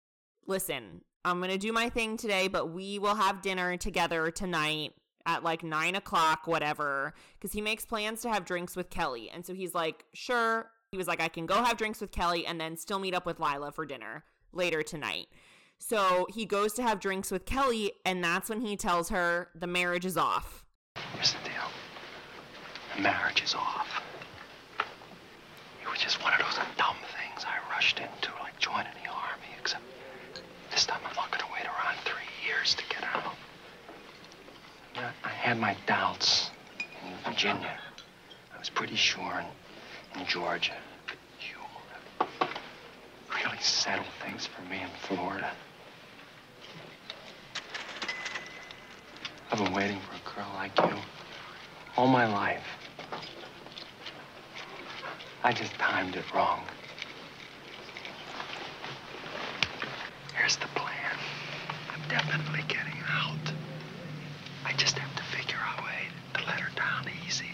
listen, I'm going to do my thing today, but we will have dinner together tonight at like nine o'clock, whatever, because he makes plans to have drinks with Kelly. And so he's like, sure. He was like, I can go have drinks with Kelly and then still meet up with Lila for dinner later tonight. So he goes to have drinks with Kelly, and that's when he tells her the marriage is off. Here's the deal. The marriage is off. It was just one of those Virginia. I was pretty sure in, in Georgia. But you really settled things for me in Florida. I've been waiting for a girl like you all my life. I just timed it wrong. Here's the plan. I'm definitely getting out. I just have to figure out a way to let her down easy.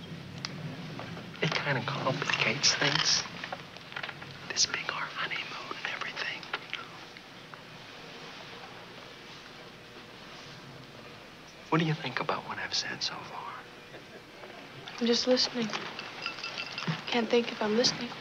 It kind of complicates things. This being our honeymoon and everything. What do you think about what I've said so far? I'm just listening. Can't think if I'm listening.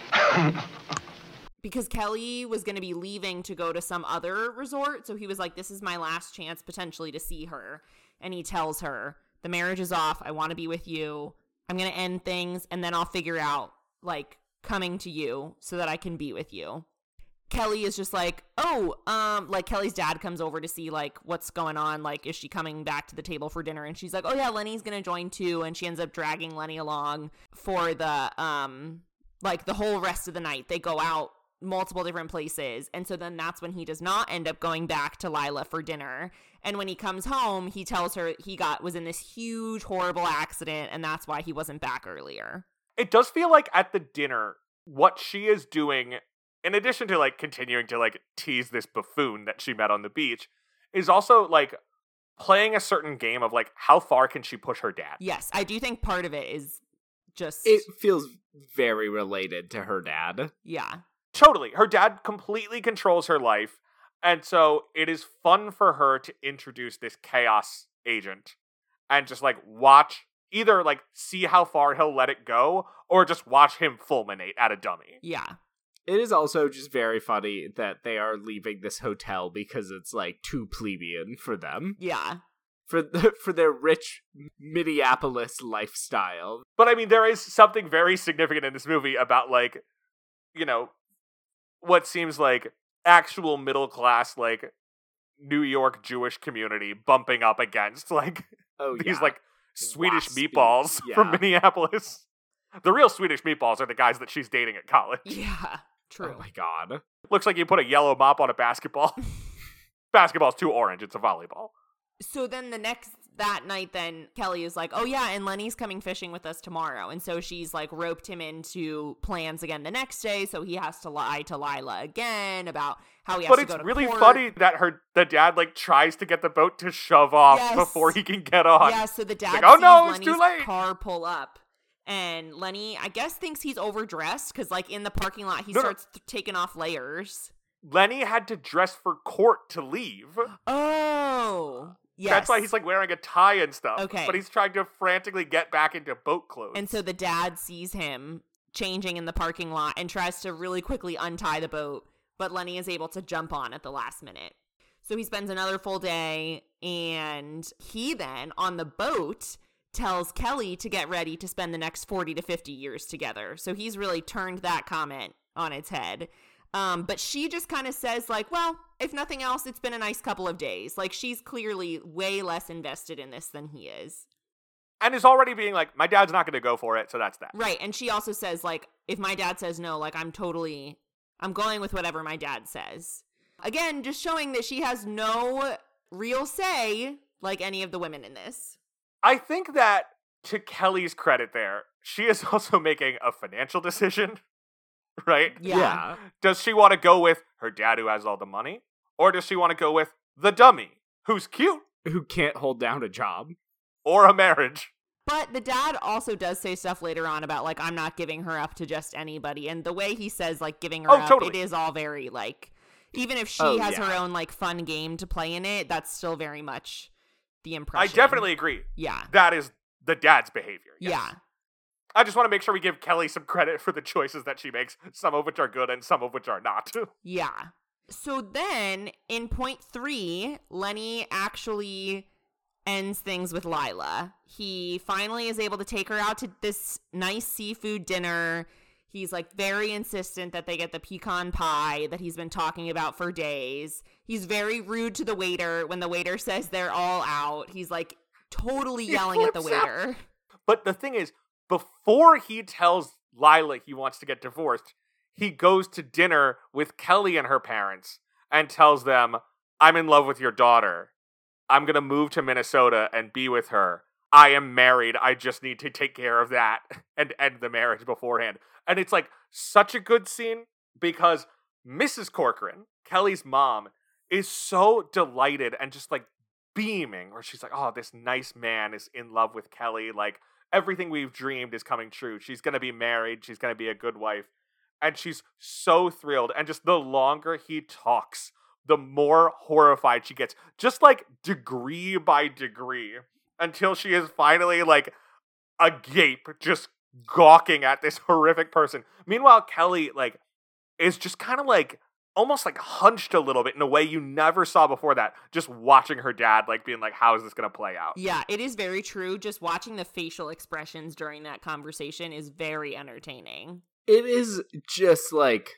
Because Kelly was going to be leaving to go to some other resort, so he was like, this is my last chance potentially to see her. And he tells her, the marriage is off. I want to be with you. I'm going to end things, and then I'll figure out, like, coming to you so that I can be with you. Kelly is just like, oh, um, like, Kelly's dad comes over to see, like, what's going on. Like, is she coming back to the table for dinner? And she's like, oh, yeah, Lenny's going to join, too. And she ends up dragging Lenny along for the, um, like, the whole rest of the night. They go out multiple different places, and so then that's when he does not end up going back to Lila for dinner. And when he comes home, he tells her he got was in this huge horrible accident, and that's why he wasn't back earlier. It does feel like at the dinner, what she is doing, in addition to like continuing to like tease this buffoon that she met on the beach, is also like playing a certain game of like how far can she push her dad. Yes, I do think part of it is just It feels very related to her dad. yeah. Totally. Her dad completely controls her life. And so it is fun for her to introduce this chaos agent and just like watch, either like see how far he'll let it go or just watch him fulminate at a dummy. Yeah. It is also just very funny that they are leaving this hotel because it's like too plebeian for them. Yeah. For the, for their rich Minneapolis lifestyle. But I mean, there is something very significant in this movie about like, you know, what seems like actual middle class, like New York Jewish community bumping up against like Oh, these yeah. like Swedish Waspy. meatballs Yeah. from Minneapolis. The real Swedish meatballs are the guys that she's dating at college. Yeah. True. Oh my god. Looks like you put a yellow mop on a basketball. Basketball's too orange. It's a volleyball. So then the next, that night then, Kelly is like, oh yeah, and Lenny's coming fishing with us tomorrow. And so she's like roped him into plans again the next day, so he has to lie to Lila again about how he has But to it's go to really court. funny that her the dad like tries to get the boat to shove off Yes. before he can get on. Yeah, so the dad like, oh, sees no, it's Lenny's too late. car pull up. And Lenny, I guess, thinks he's overdressed because, like, in the parking lot, he No, no. starts th- taking off layers. Lenny had to dress for court to leave. Oh, yes. That's why he's like wearing a tie and stuff. Okay. But he's trying to frantically get back into boat clothes. And so the dad sees him changing in the parking lot and tries to really quickly untie the boat, but Lenny is able to jump on at the last minute. So he spends another full day, and he then, on the boat, tells Kelly to get ready to spend the next forty to fifty years together. So he's really turned that comment on its head. Um, but she just kind of says, like, well, if nothing else, it's been a nice couple of days. Like, she's clearly way less invested in this than he is. And is already being like, my dad's not going to go for it, so that's that. Right. And she also says, like, if my dad says no, like, I'm totally, I'm going with whatever my dad says. Again, just showing that she has no real say, like any of the women in this. I think that, to Kelly's credit there, she is also making a financial decision, right? Yeah. Does she want to go with her dad who has all the money? Or does she want to go with the dummy who's cute? Who can't hold down a job. Or a marriage? But the dad also does say stuff later on about, like, I'm not giving her up to just anybody. And the way he says, like, giving her Oh, up, totally. it is all very, like, even if she Oh, has yeah. her own, like, fun game to play in it, that's still very much the I impression. definitely agree. Yeah. That is the dad's behavior. yes. Yeah. I just want to make sure we give Kelly some credit for the choices that she makes, some of which are good and some of which are not. Yeah. So then, in point three, Lenny actually ends things with Lila. He finally is able to take her out to this nice seafood dinner. He's like very insistent that they get the pecan pie that he's been talking about for days. He's very rude to the waiter when the waiter says they're all out. He's like totally He yelling at the flips out. waiter. But the thing is, before he tells Lila he wants to get divorced, he goes to dinner with Kelly and her parents and tells them, I'm in love with your daughter. I'm going to move to Minnesota and be with her. I am married. I just need to take care of that and end the marriage beforehand. And it's like such a good scene because Missus Corcoran, Kelly's mom, is so delighted and just like beaming, where she's like, oh, this nice man is in love with Kelly. Like, everything we've dreamed is coming true. She's going to be married. She's going to be a good wife. And she's so thrilled. And just the longer he talks, the more horrified she gets. Just like degree by degree. Until she is finally like agape, just gawking at this horrific person. Meanwhile, Kelly like is just kind of like almost like hunched a little bit in a way you never saw before that. Just watching her dad like being like, how is this going to play out? Yeah, it is very true. Just watching the facial expressions during that conversation is very entertaining. It is just like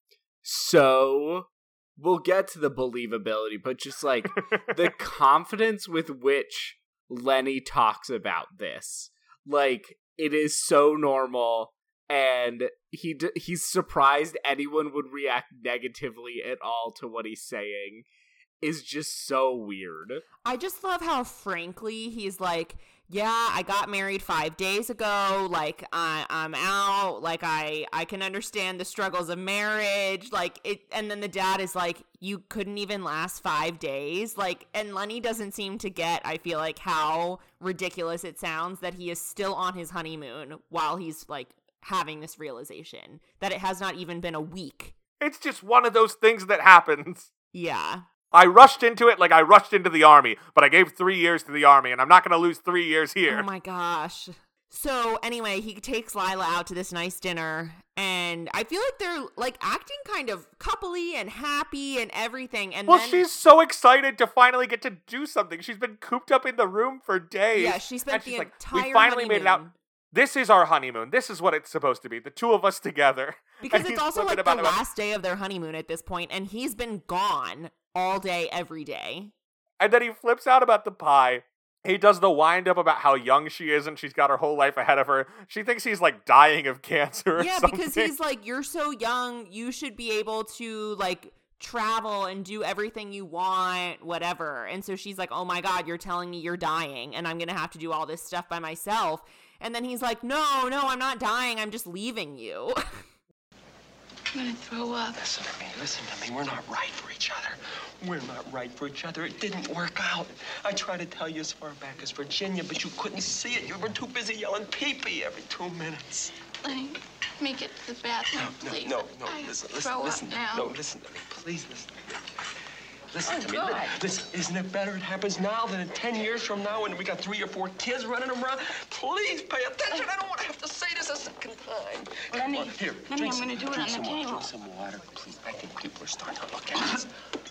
so. We'll get to the believability, but just like the confidence with which Lenny talks about this, like, it is so normal, and he d- he's surprised anyone would react negatively at all to what he's saying is just so weird. I just love how frankly he's like, yeah, I got married five days ago. Like, I, I'm out. Like, I, I can understand the struggles of marriage. Like, it, and then the dad is like, you couldn't even last five days. Like, and Lenny doesn't seem to get, I feel like, how ridiculous it sounds that he is still on his honeymoon while he's, like, having this realization that it has not even been a week. It's just one of those things that happens. Yeah. I rushed into it like I rushed into the army, but I gave three years to the army, and I'm not going to lose three years here. Oh my gosh. So anyway, he takes Lila out to this nice dinner, and I feel like they're like acting kind of coupley and happy and everything. And well, then, she's so excited to finally get to do something. She's been cooped up in the room for days. Yeah, she spent and the she's like, entire we finally honeymoon. made it out. This is our honeymoon. This is what it's supposed to be. The two of us together. Because And it's he's also like flipping the about last day of their honeymoon at this point, and he's been gone all day, every day. And then he flips out about the pie. He does the wind up about how young she is and she's got her whole life ahead of her. She thinks he's like dying of cancer or Yeah, something. because he's like, you're so young, you should be able to like travel and do everything you want, whatever. And so she's like, oh my God, you're telling me you're dying and I'm going to have to do all this stuff by myself. And then he's like, no, no, I'm not dying. I'm just leaving you. I'm gonna throw up. Listen to me, listen to me. We're not right for each other. We're not right for each other. It didn't work out. I tried to tell you as far back as Virginia, but you couldn't see it. You were too busy yelling pee-pee every two minutes. Lenny, let me get to the bathroom, No, please. no, no, I listen, throw listen, listen. up now. No, listen to me. Please listen to me. Listen Oh, to me. God. Listen, isn't it better it happens now than in ten years from now when we got three or four kids running around? Please pay attention. I don't want to have to say this a second time. Come Lenny, on, here, Lenny, drink I'm some- gonna do it drink on the some water, table. Drink some water, please. I think people are starting to look at us.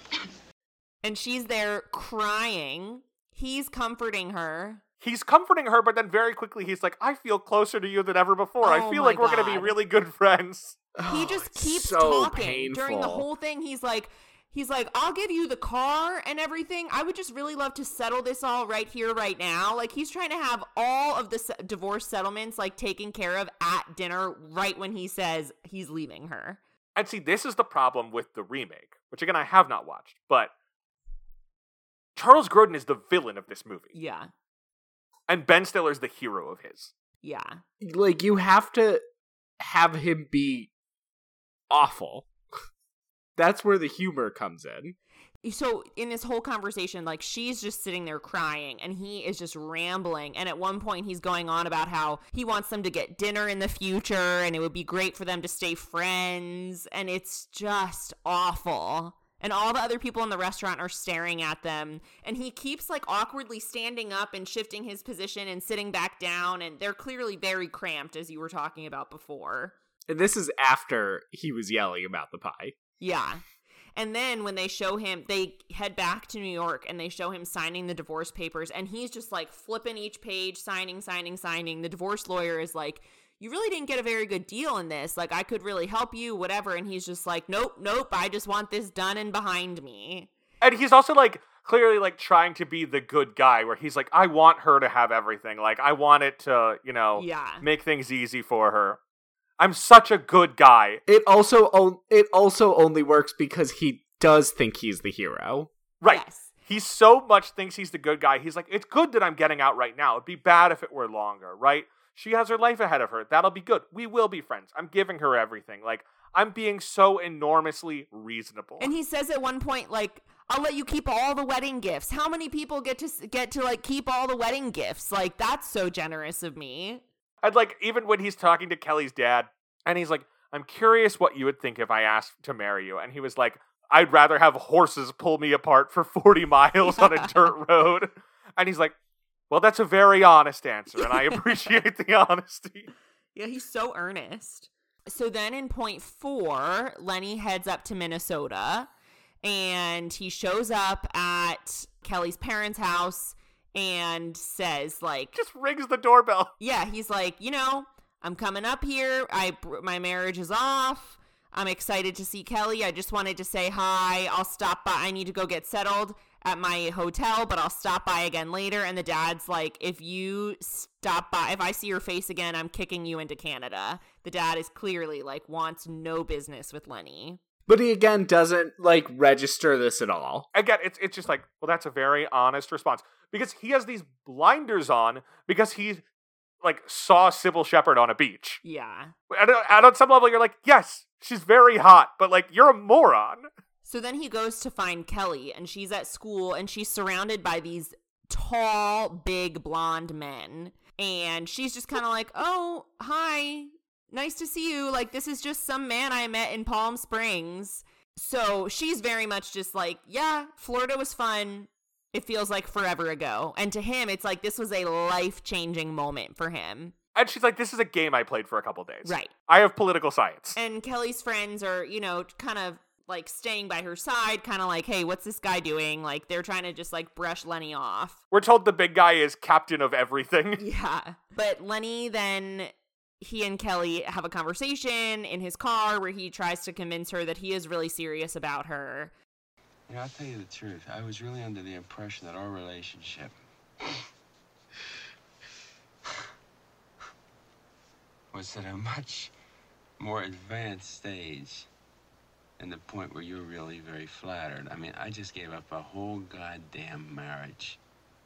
And she's there crying. He's comforting her. He's comforting her, but then very quickly he's like, I feel closer to you than ever before. I Oh feel my like we're going to be God. really good friends. He Oh, just it's keeps so talking painful. during the whole thing. He's like, he's like, I'll give you the car and everything. I would just really love to settle this all right here, right now. Like, he's trying to have all of the se- divorce settlements like taken care of at dinner right when he says he's leaving her. And see, this is the problem with the remake, which again, I have not watched, but Charles Grodin is the villain of this movie. Yeah. And Ben Stiller's the hero of his. Yeah. Like, you have to have him be awful. That's where the humor comes in. So in this whole conversation, like, she's just sitting there crying and he is just rambling. And at one point he's going on about how he wants them to get dinner in the future and it would be great for them to stay friends. And it's just awful. And all the other people in the restaurant are staring at them. And he keeps like awkwardly standing up and shifting his position and sitting back down. And they're clearly very cramped, as you were talking about before. And this is after he was yelling about the pie. Yeah. And then when they show him, they head back to New York and they show him signing the divorce papers. And he's just like flipping each page, signing, signing, signing. The divorce lawyer is like, you really didn't get a very good deal in this. Like, I could really help you, whatever. And he's just like, nope, nope. I just want this done and behind me. And he's also like clearly, like, trying to be the good guy, where he's like, I want her to have everything. Like, I want it to, you know, Yeah. make things easy for her. I'm such a good guy. It also on- it also only works because he does think he's the hero. Right. Yes. He so much thinks he's the good guy. He's like, it's good that I'm getting out right now. It'd be bad if it were longer, right? She has her life ahead of her. That'll be good. We will be friends. I'm giving her everything. Like, I'm being so enormously reasonable. And he says at one point, like, I'll let you keep all the wedding gifts. How many people get to get to like keep all the wedding gifts? Like, that's so generous of me. I'd like, even when he's talking to Kelly's dad, and he's like, I'm curious what you would think if I asked to marry you. And he was like, I'd rather have horses pull me apart for forty miles on a dirt road. And he's like, well, that's a very honest answer, and I appreciate the honesty. Yeah, he's so earnest. So then in point four, Lenny heads up to Minnesota, and he shows up at Kelly's parents' house and says, like... Just rings the doorbell. Yeah, he's like, you know, I'm coming up here. I my marriage is off. I'm excited to see Kelly. I just wanted to say hi. I'll stop by. I need to go get settled at my hotel, but I'll stop by again later. And the dad's like, if you stop by, if I see your face again, I'm kicking you into Canada. The dad is clearly like, wants no business with Lenny. But he again doesn't like register this at all. Again, it's it's just like, well, that's a very honest response. Because he has these blinders on because he like saw Sybil Shepherd on a beach. Yeah. And, and on some level, you're like, yes, she's very hot, but like, you're a moron. So then he goes to find Kelly, and she's at school, and she's surrounded by these tall, big, blonde men. And she's just kind of like, oh, hi, nice to see you. Like, this is just some man I met in Palm Springs. So she's very much just like, yeah, Florida was fun. It feels like forever ago. And to him, it's like this was a life-changing moment for him. And she's like, this is a game I played for a couple days. Right. I have political science. And Kelly's friends are, you know, kind of like staying by her side, kind of like, hey, what's this guy doing? Like, they're trying to just like brush Lenny off. We're told the big guy is captain of everything. Yeah. But Lenny then, he and Kelly have a conversation in his car where he tries to convince her that he is really serious about her. You know, I'll tell you the truth. I was really under the impression that our relationship was at a much more advanced stage than the point where you're really very flattered. I mean, I just gave up a whole goddamn marriage.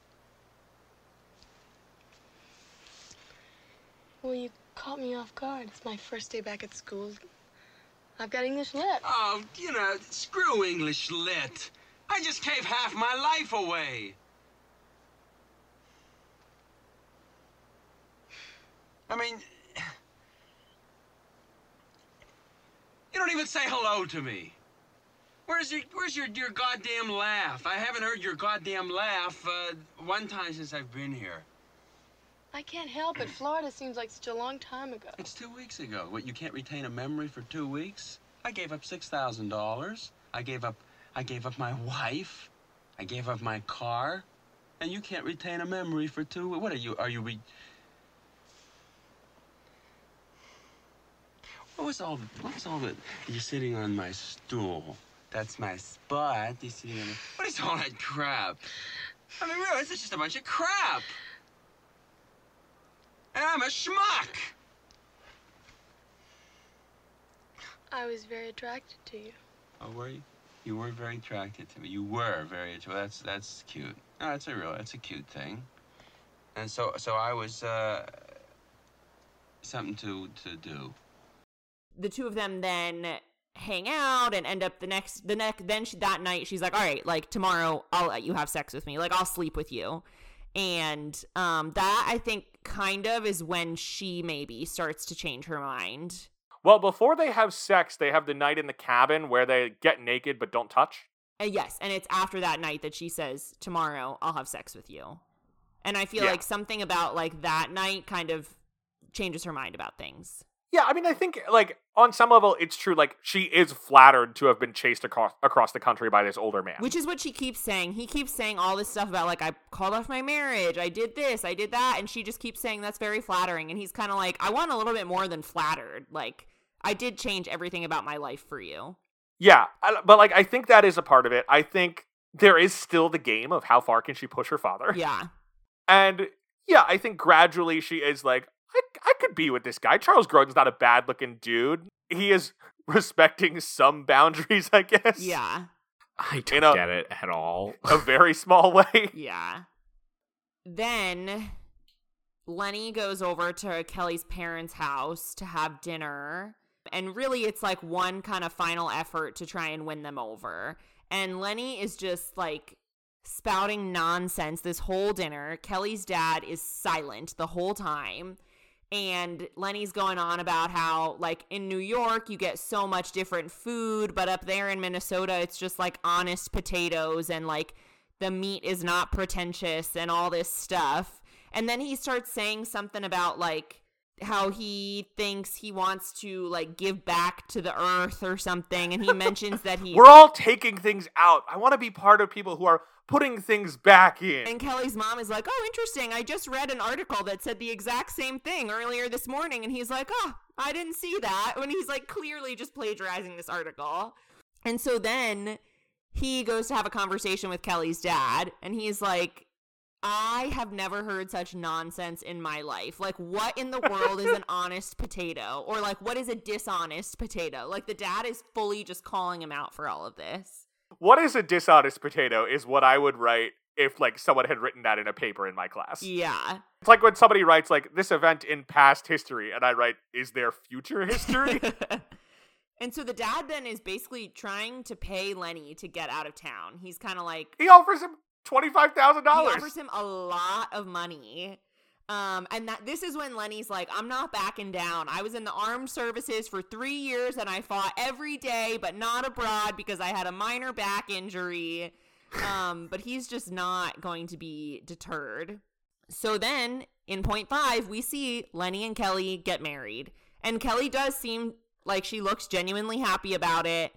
Well, you caught me off guard. It's my first day back at school. I've got English lit. Oh, you know, screw English lit. I just gave half my life away. I mean, you don't even say hello to me. Where's your, where's your, your goddamn laugh? I haven't heard your goddamn laugh uh, one time since I've been here. I can't help it. Florida seems like such a long time ago. It's two weeks ago. What, you can't retain a memory for two weeks? I gave up six thousand dollars. I gave up, I gave up my wife. I gave up my car. And you can't retain a memory for two weeks. What are you, are you re... What was all, what was all that? You're sitting on my stool. That's my spot. You're sitting on the... What is all that crap? I mean, really, it's just a bunch of crap. And I'm a schmuck. I was very attracted to you. Oh, were you? You were very attracted to me. You were very attracted. That's that's cute. No, that's a real. That's a cute thing. And so so I was uh, something to to do. The two of them then hang out and end up the next the next then she, that night she's like, all right, like tomorrow I'll let you have sex with me. Like I'll sleep with you. And um, that, I think, kind of is when she maybe starts to change her mind. Well, before they have sex, they have the night in the cabin where they get naked but don't touch. Uh, yes, and it's after that night that she says, tomorrow I'll have sex with you. And I feel Yeah. like something about, like, that night kind of changes her mind about things. Yeah, I mean, I think, like, on some level, it's true. Like, she is flattered to have been chased across across the country by this older man. Which is what she keeps saying. He keeps saying all this stuff about, like, I called off my marriage, I did this, I did that, and she just keeps saying that's very flattering. And he's kind of like, I want a little bit more than flattered. Like, I did change everything about my life for you. Yeah, I, but, like, I think that is a part of it. I think there is still the game of how far can she push her father. Yeah. And yeah, I think gradually she is like, I, I could be with this guy. Charles Grodin's not a bad looking dude. He is respecting some boundaries, I guess. Yeah. I don't In a- get it at all. A very small way. Yeah. Then Lenny goes over to Kelly's parents' house to have dinner. And really, it's like one kind of final effort to try and win them over. And Lenny is just like spouting nonsense this whole dinner. Kelly's dad is silent the whole time. And Lenny's going on about how, like, in New York, you get so much different food, but up there in Minnesota, it's just, like, honest potatoes, and, like, the meat is not pretentious and all this stuff. And then he starts saying something about, like, how he thinks he wants to, like, give back to the earth or something, and he mentions that he... We're all taking things out. I want to be part of people who are putting things back in. And Kelly's mom is like, oh, interesting. I just read an article that said the exact same thing earlier this morning. And he's like, oh, I didn't see that. When he's like clearly just plagiarizing this article. And so then he goes to have a conversation with Kelly's dad. And he's like, I have never heard such nonsense in my life. Like, what in the world is an honest potato? Or like, what is a dishonest potato? Like, the dad is fully just calling him out for all of this. What is a dishonest potato is what I would write if, like, someone had written that in a paper in my class. Yeah. It's like when somebody writes, like, this event in past history, and I write, is there future history? And so the dad then is basically trying to pay Lenny to get out of town. He's kind of like... He offers him twenty-five thousand dollars. He offers him a lot of money. Um, and that this is when Lenny's like, I'm not backing down. I was in the armed services for three years and I fought every day, but not abroad because I had a minor back injury. Um, but he's just not going to be deterred. So then in point five, we see Lenny and Kelly get married. And Kelly does seem like she looks genuinely happy about it.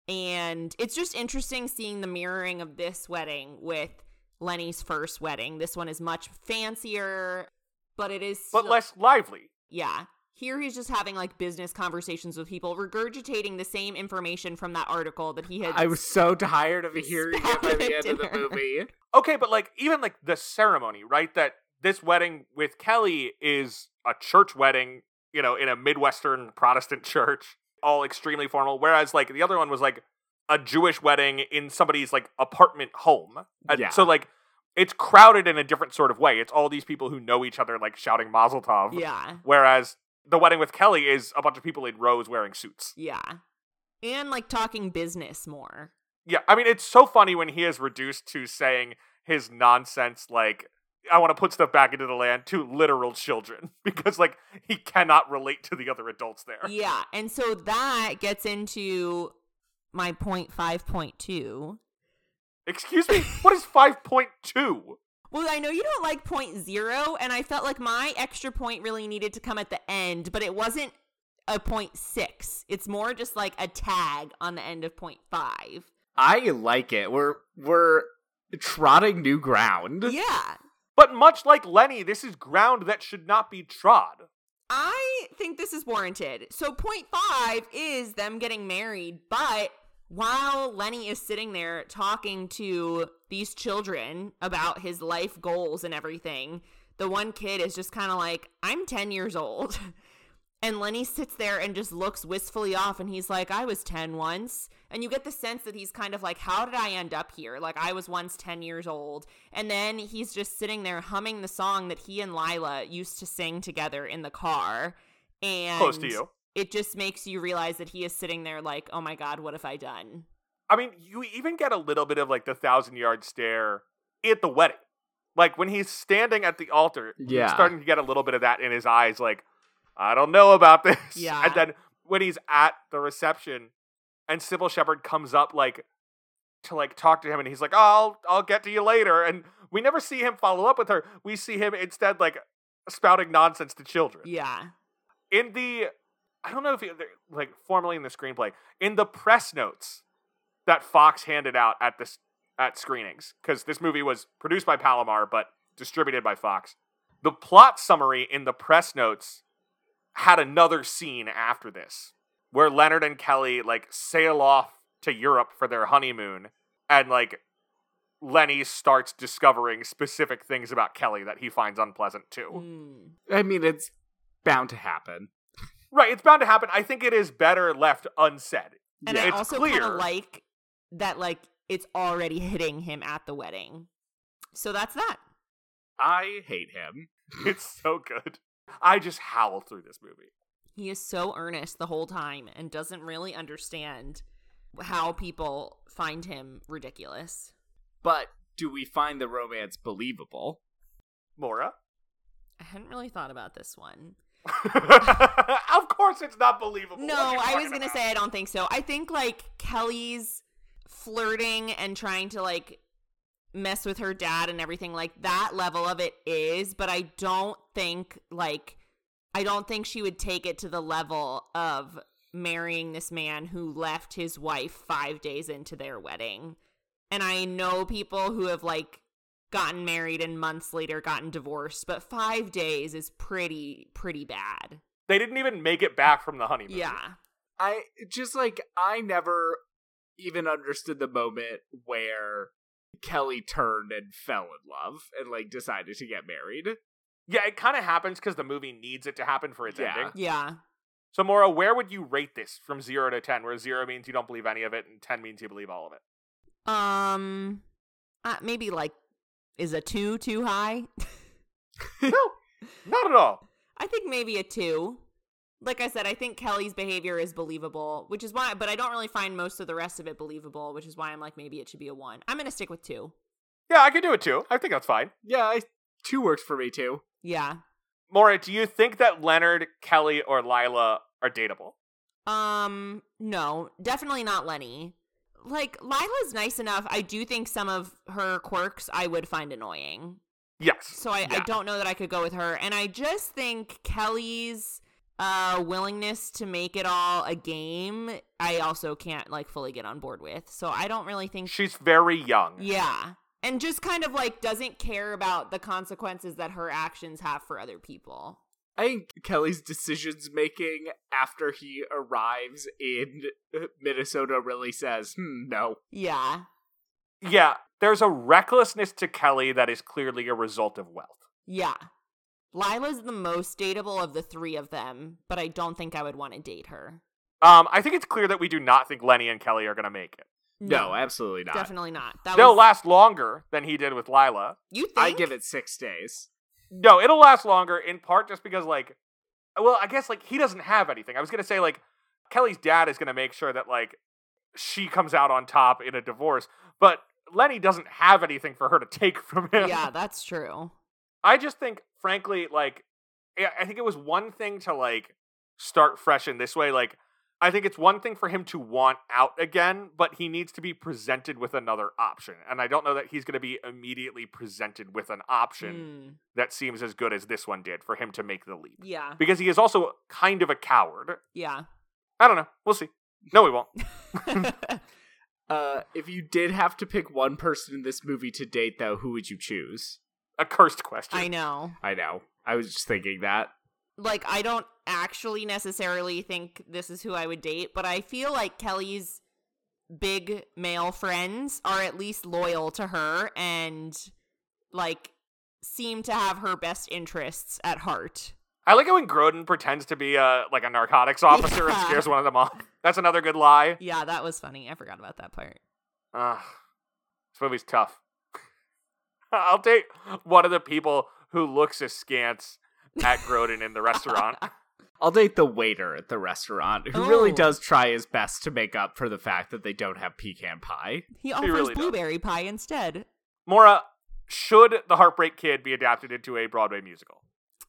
And it's just interesting seeing the mirroring of this wedding with Lenny's first wedding. This one is much fancier, but it is... But still- less lively. Yeah. Here he's just having, like, business conversations with people, regurgitating the same information from that article that he had... I was so tired of hearing it by the spouted end of the dinner. movie. Okay, but, like, even, like, the ceremony, right? That this wedding with Kelly is a church wedding, you know, in a Midwestern Protestant church, all extremely formal, whereas, like, the other one was, like, a Jewish wedding in somebody's, like, apartment home. And Yeah. so, like, it's crowded in a different sort of way. It's all these people who know each other, like, shouting Mazel Tov. Yeah. Whereas the wedding with Kelly is a bunch of people in rows wearing suits. Yeah. And, like, talking business more. Yeah, I mean, it's so funny when he is reduced to saying his nonsense, like, I want to put stuff back into the land to literal children. Because, like, he cannot relate to the other adults there. Yeah. And so that gets into my point five point two. Excuse me? What is five point two? Well, I know you don't like point zero, and I felt like my extra point really needed to come at the end, but it wasn't a point six. It's more just like a tag on the end of point five. I like it. We're we're trotting new ground. Yeah. But much like Lenny, this is ground that should not be trod. I think this is warranted. So point five is them getting married, but while Lenny is sitting there talking to these children about his life goals and everything, the one kid is just kind of like, I'm ten years old. And Lenny sits there and just looks wistfully off, and he's like, I was ten once. And you get the sense that he's kind of like, how did I end up here? Like, I was once ten years old. And then he's just sitting there humming the song that he and Lila used to sing together in the car. And Close to you. It just makes you realize that he is sitting there like, oh my God, what have I done? I mean, you even get a little bit of, like, the thousand-yard stare at the wedding. Like, when he's standing at the altar, Yeah. you're starting to get a little bit of that in his eyes, like, I don't know about this. Yeah. And then when he's at the reception and Sybil Shepherd comes up, like, to, like, talk to him, and he's like, oh, I'll, I'll get to you later. And we never see him follow up with her. We see him instead, like, spouting nonsense to children. Yeah. In the, I don't know if, it, like, formally in the screenplay, in the press notes that Fox handed out at this at screenings, because this movie was produced by Palomar, but distributed by Fox. The plot summary in the press notes had another scene after this, where Leonard and Kelly, like, sail off to Europe for their honeymoon, and, like, Lenny starts discovering specific things about Kelly that he finds unpleasant too. Mm. I mean, it's bound to happen. Right, it's bound to happen. I think it is better left unsaid. And Yeah, I it's also clear. kind of like that, like, it's already hitting him at the wedding. So that's that. I hate him. It's so good. I just howl through this movie. He is so earnest the whole time and doesn't really understand how people find him ridiculous. But do we find the romance believable? Mora? I hadn't really thought about this one. Of course it's not believable. No, What are you I was talking going to about? say I don't think so. I think, like, Kelly's flirting and trying to, like, mess with her dad and everything, like, that level of it is, but I don't think, like, I don't think she would take it to the level of marrying this man who left his wife five days into their wedding. And I know people who have, like, gotten married and months later gotten divorced, but five days is pretty, pretty bad. They didn't even make it back from the honeymoon. Yeah. I just like, I never even understood the moment where Kelly turned and fell in love and like decided to get married. Yeah, it kind of happens because the movie needs it to happen for its Yeah. ending. Yeah. So, Maura, where would you rate this from zero to ten, where zero means you don't believe any of it and ten means you believe all of it? Um, uh, maybe like, is a two too high? No, not at all. I think maybe a two. Like I said, I think Kelly's behavior is believable, which is why, but I don't really find most of the rest of it believable, which is why I'm like, maybe it should be a one. I'm going to stick with two. Yeah, I could do it too. I think that's fine. Yeah, I, two works for me too. Yeah. Maura, do you think that Leonard, Kelly, or Lila are dateable? Um, no, definitely not Lenny. Like, Lila's nice enough. I do think some of her quirks I would find annoying. Yes. So I, I Yeah. don't know that I could go with her. And I just think Kelly's uh, willingness to make it all a game, I also can't, like, fully get on board with. So I don't really think... She's very young. Yeah. And just kind of, like, doesn't care about the consequences that her actions have for other people. I think Kelly's decisions making after he arrives in Minnesota really says, hmm, no. Yeah. Yeah, there's a recklessness to Kelly that is clearly a result of wealth. Yeah. Lila's the most dateable of the three of them, but I don't think I would want to date her. Um, I think it's clear that we do not think Lenny and Kelly are going to make it. No, absolutely not. Definitely not. That They'll was, last longer than he did with Lila. You think? I give it six days. No, it'll last longer, in part just because, like, well, I guess, like, he doesn't have anything. I was going to say, like, Kelly's dad is going to make sure that, like, she comes out on top in a divorce, but Lenny doesn't have anything for her to take from him. Yeah, that's true. I just think, frankly, like, I I think it was one thing to, like, start fresh in this way. Like, I think it's one thing for him to want out again, but he needs to be presented with another option. And I don't know that he's going to be immediately presented with an option Mm, that seems as good as this one did for him to make the leap. yeah. Because he is also kind of a coward. Yeah. I don't know. We'll see. No, we won't. Uh, if you did have to pick one person in this movie to date, though, who would you choose? A cursed question. I know. I know. I was just thinking that. Like, I don't actually necessarily think this is who I would date, but I feel like Kelly's big male friends are at least loyal to her and, like, seem to have her best interests at heart. I like it when Grodin pretends to be a, like a narcotics officer and Yeah. scares one of them off. That's another good lie. Yeah, that was funny. I forgot about that part. Ugh. This movie's tough. I'll date one of the people who looks askance at Grodin in the restaurant. I'll date the waiter at the restaurant, who really Oh. does try his best to make up for the fact that they don't have pecan pie. He offers really does. blueberry pie instead. Maura, should The Heartbreak Kid be adapted into a Broadway musical?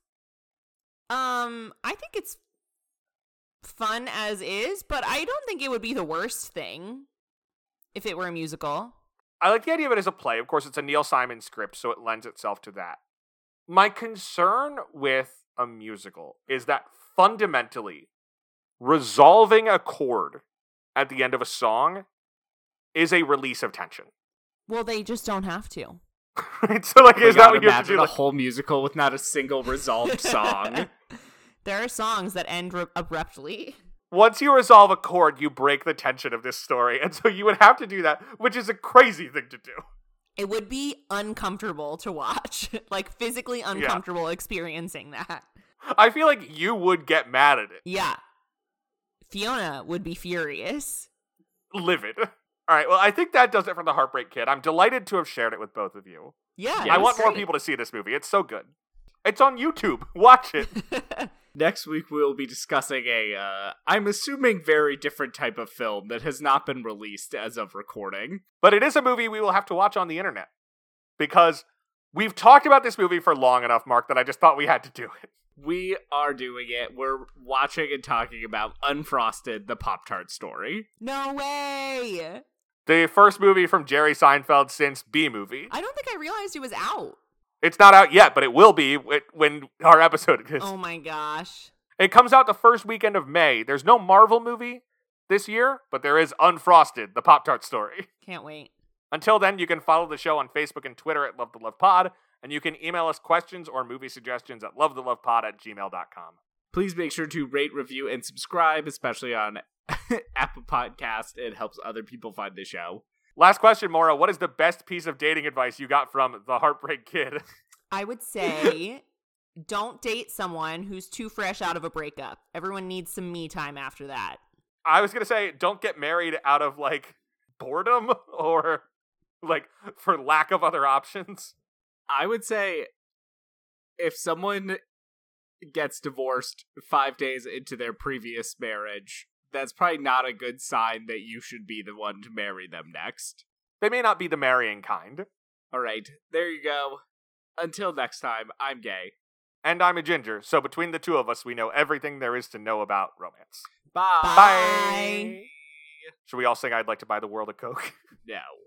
Um, I think it's fun as is, but I don't think it would be the worst thing if it were a musical. I like the idea of it as a play. Of course, it's a Neil Simon script, so it lends itself to that. My concern with a musical is that fundamentally, resolving a chord at the end of a song is a release of tension. Well, they just don't have to. Right? So, like, We is that gotta what you have to imagine do? a Like, whole musical with not a single resolved song. There are songs that end re- abruptly. once you resolve a chord, you break the tension of this story, and so you would have to do that, which is a crazy thing to do. It would be uncomfortable to watch. Like, physically uncomfortable yeah. experiencing that. I feel like you would get mad at it. Yeah. Fiona would be furious. Livid. All right, well, I think that does it for The Heartbreak Kid. I'm delighted to have shared it with both of you. Yeah, I want great. more people to see this movie. It's so good. It's on YouTube. Watch it. Next week, we'll be discussing a, uh, I'm assuming, very different type of film that has not been released as of recording. But it is a movie we will have to watch on the internet. Because we've talked about this movie for long enough, Mark, that I just thought we had to do it. We are doing it. We're watching and talking about Unfrosted, the Pop-Tart story. No way! The first movie from Jerry Seinfeld since B-Movie. I don't think I realized it was out. It's not out yet, but it will be when our episode is. Oh my gosh. It comes out the first weekend of May. There's no Marvel movie this year, but there is Unfrosted, the Pop-Tart story. Can't wait. Until then, you can follow the show on Facebook and Twitter at Love the Love Pod, and you can email us questions or movie suggestions at lovethelovepod at gmail dot com. Please make sure to rate, review, and subscribe, especially on Apple Podcast. It helps other people find the show. Last question, Maura. What is the best piece of dating advice you got from The Heartbreak Kid? I would say don't date someone who's too fresh out of a breakup. Everyone needs some me time after that. I was going to say don't get married out of, like, boredom or, like, for lack of other options. I would say if someone gets divorced five days into their previous marriage, that's probably not a good sign that you should be the one to marry them next. They may not be the marrying kind. All right, there you go. Until next time, I'm Gay. And I'm a Ginger, so between the two of us, we know everything there is to know about romance. Bye. Bye. Should we all sing I'd Like to Buy the World a Coke? No.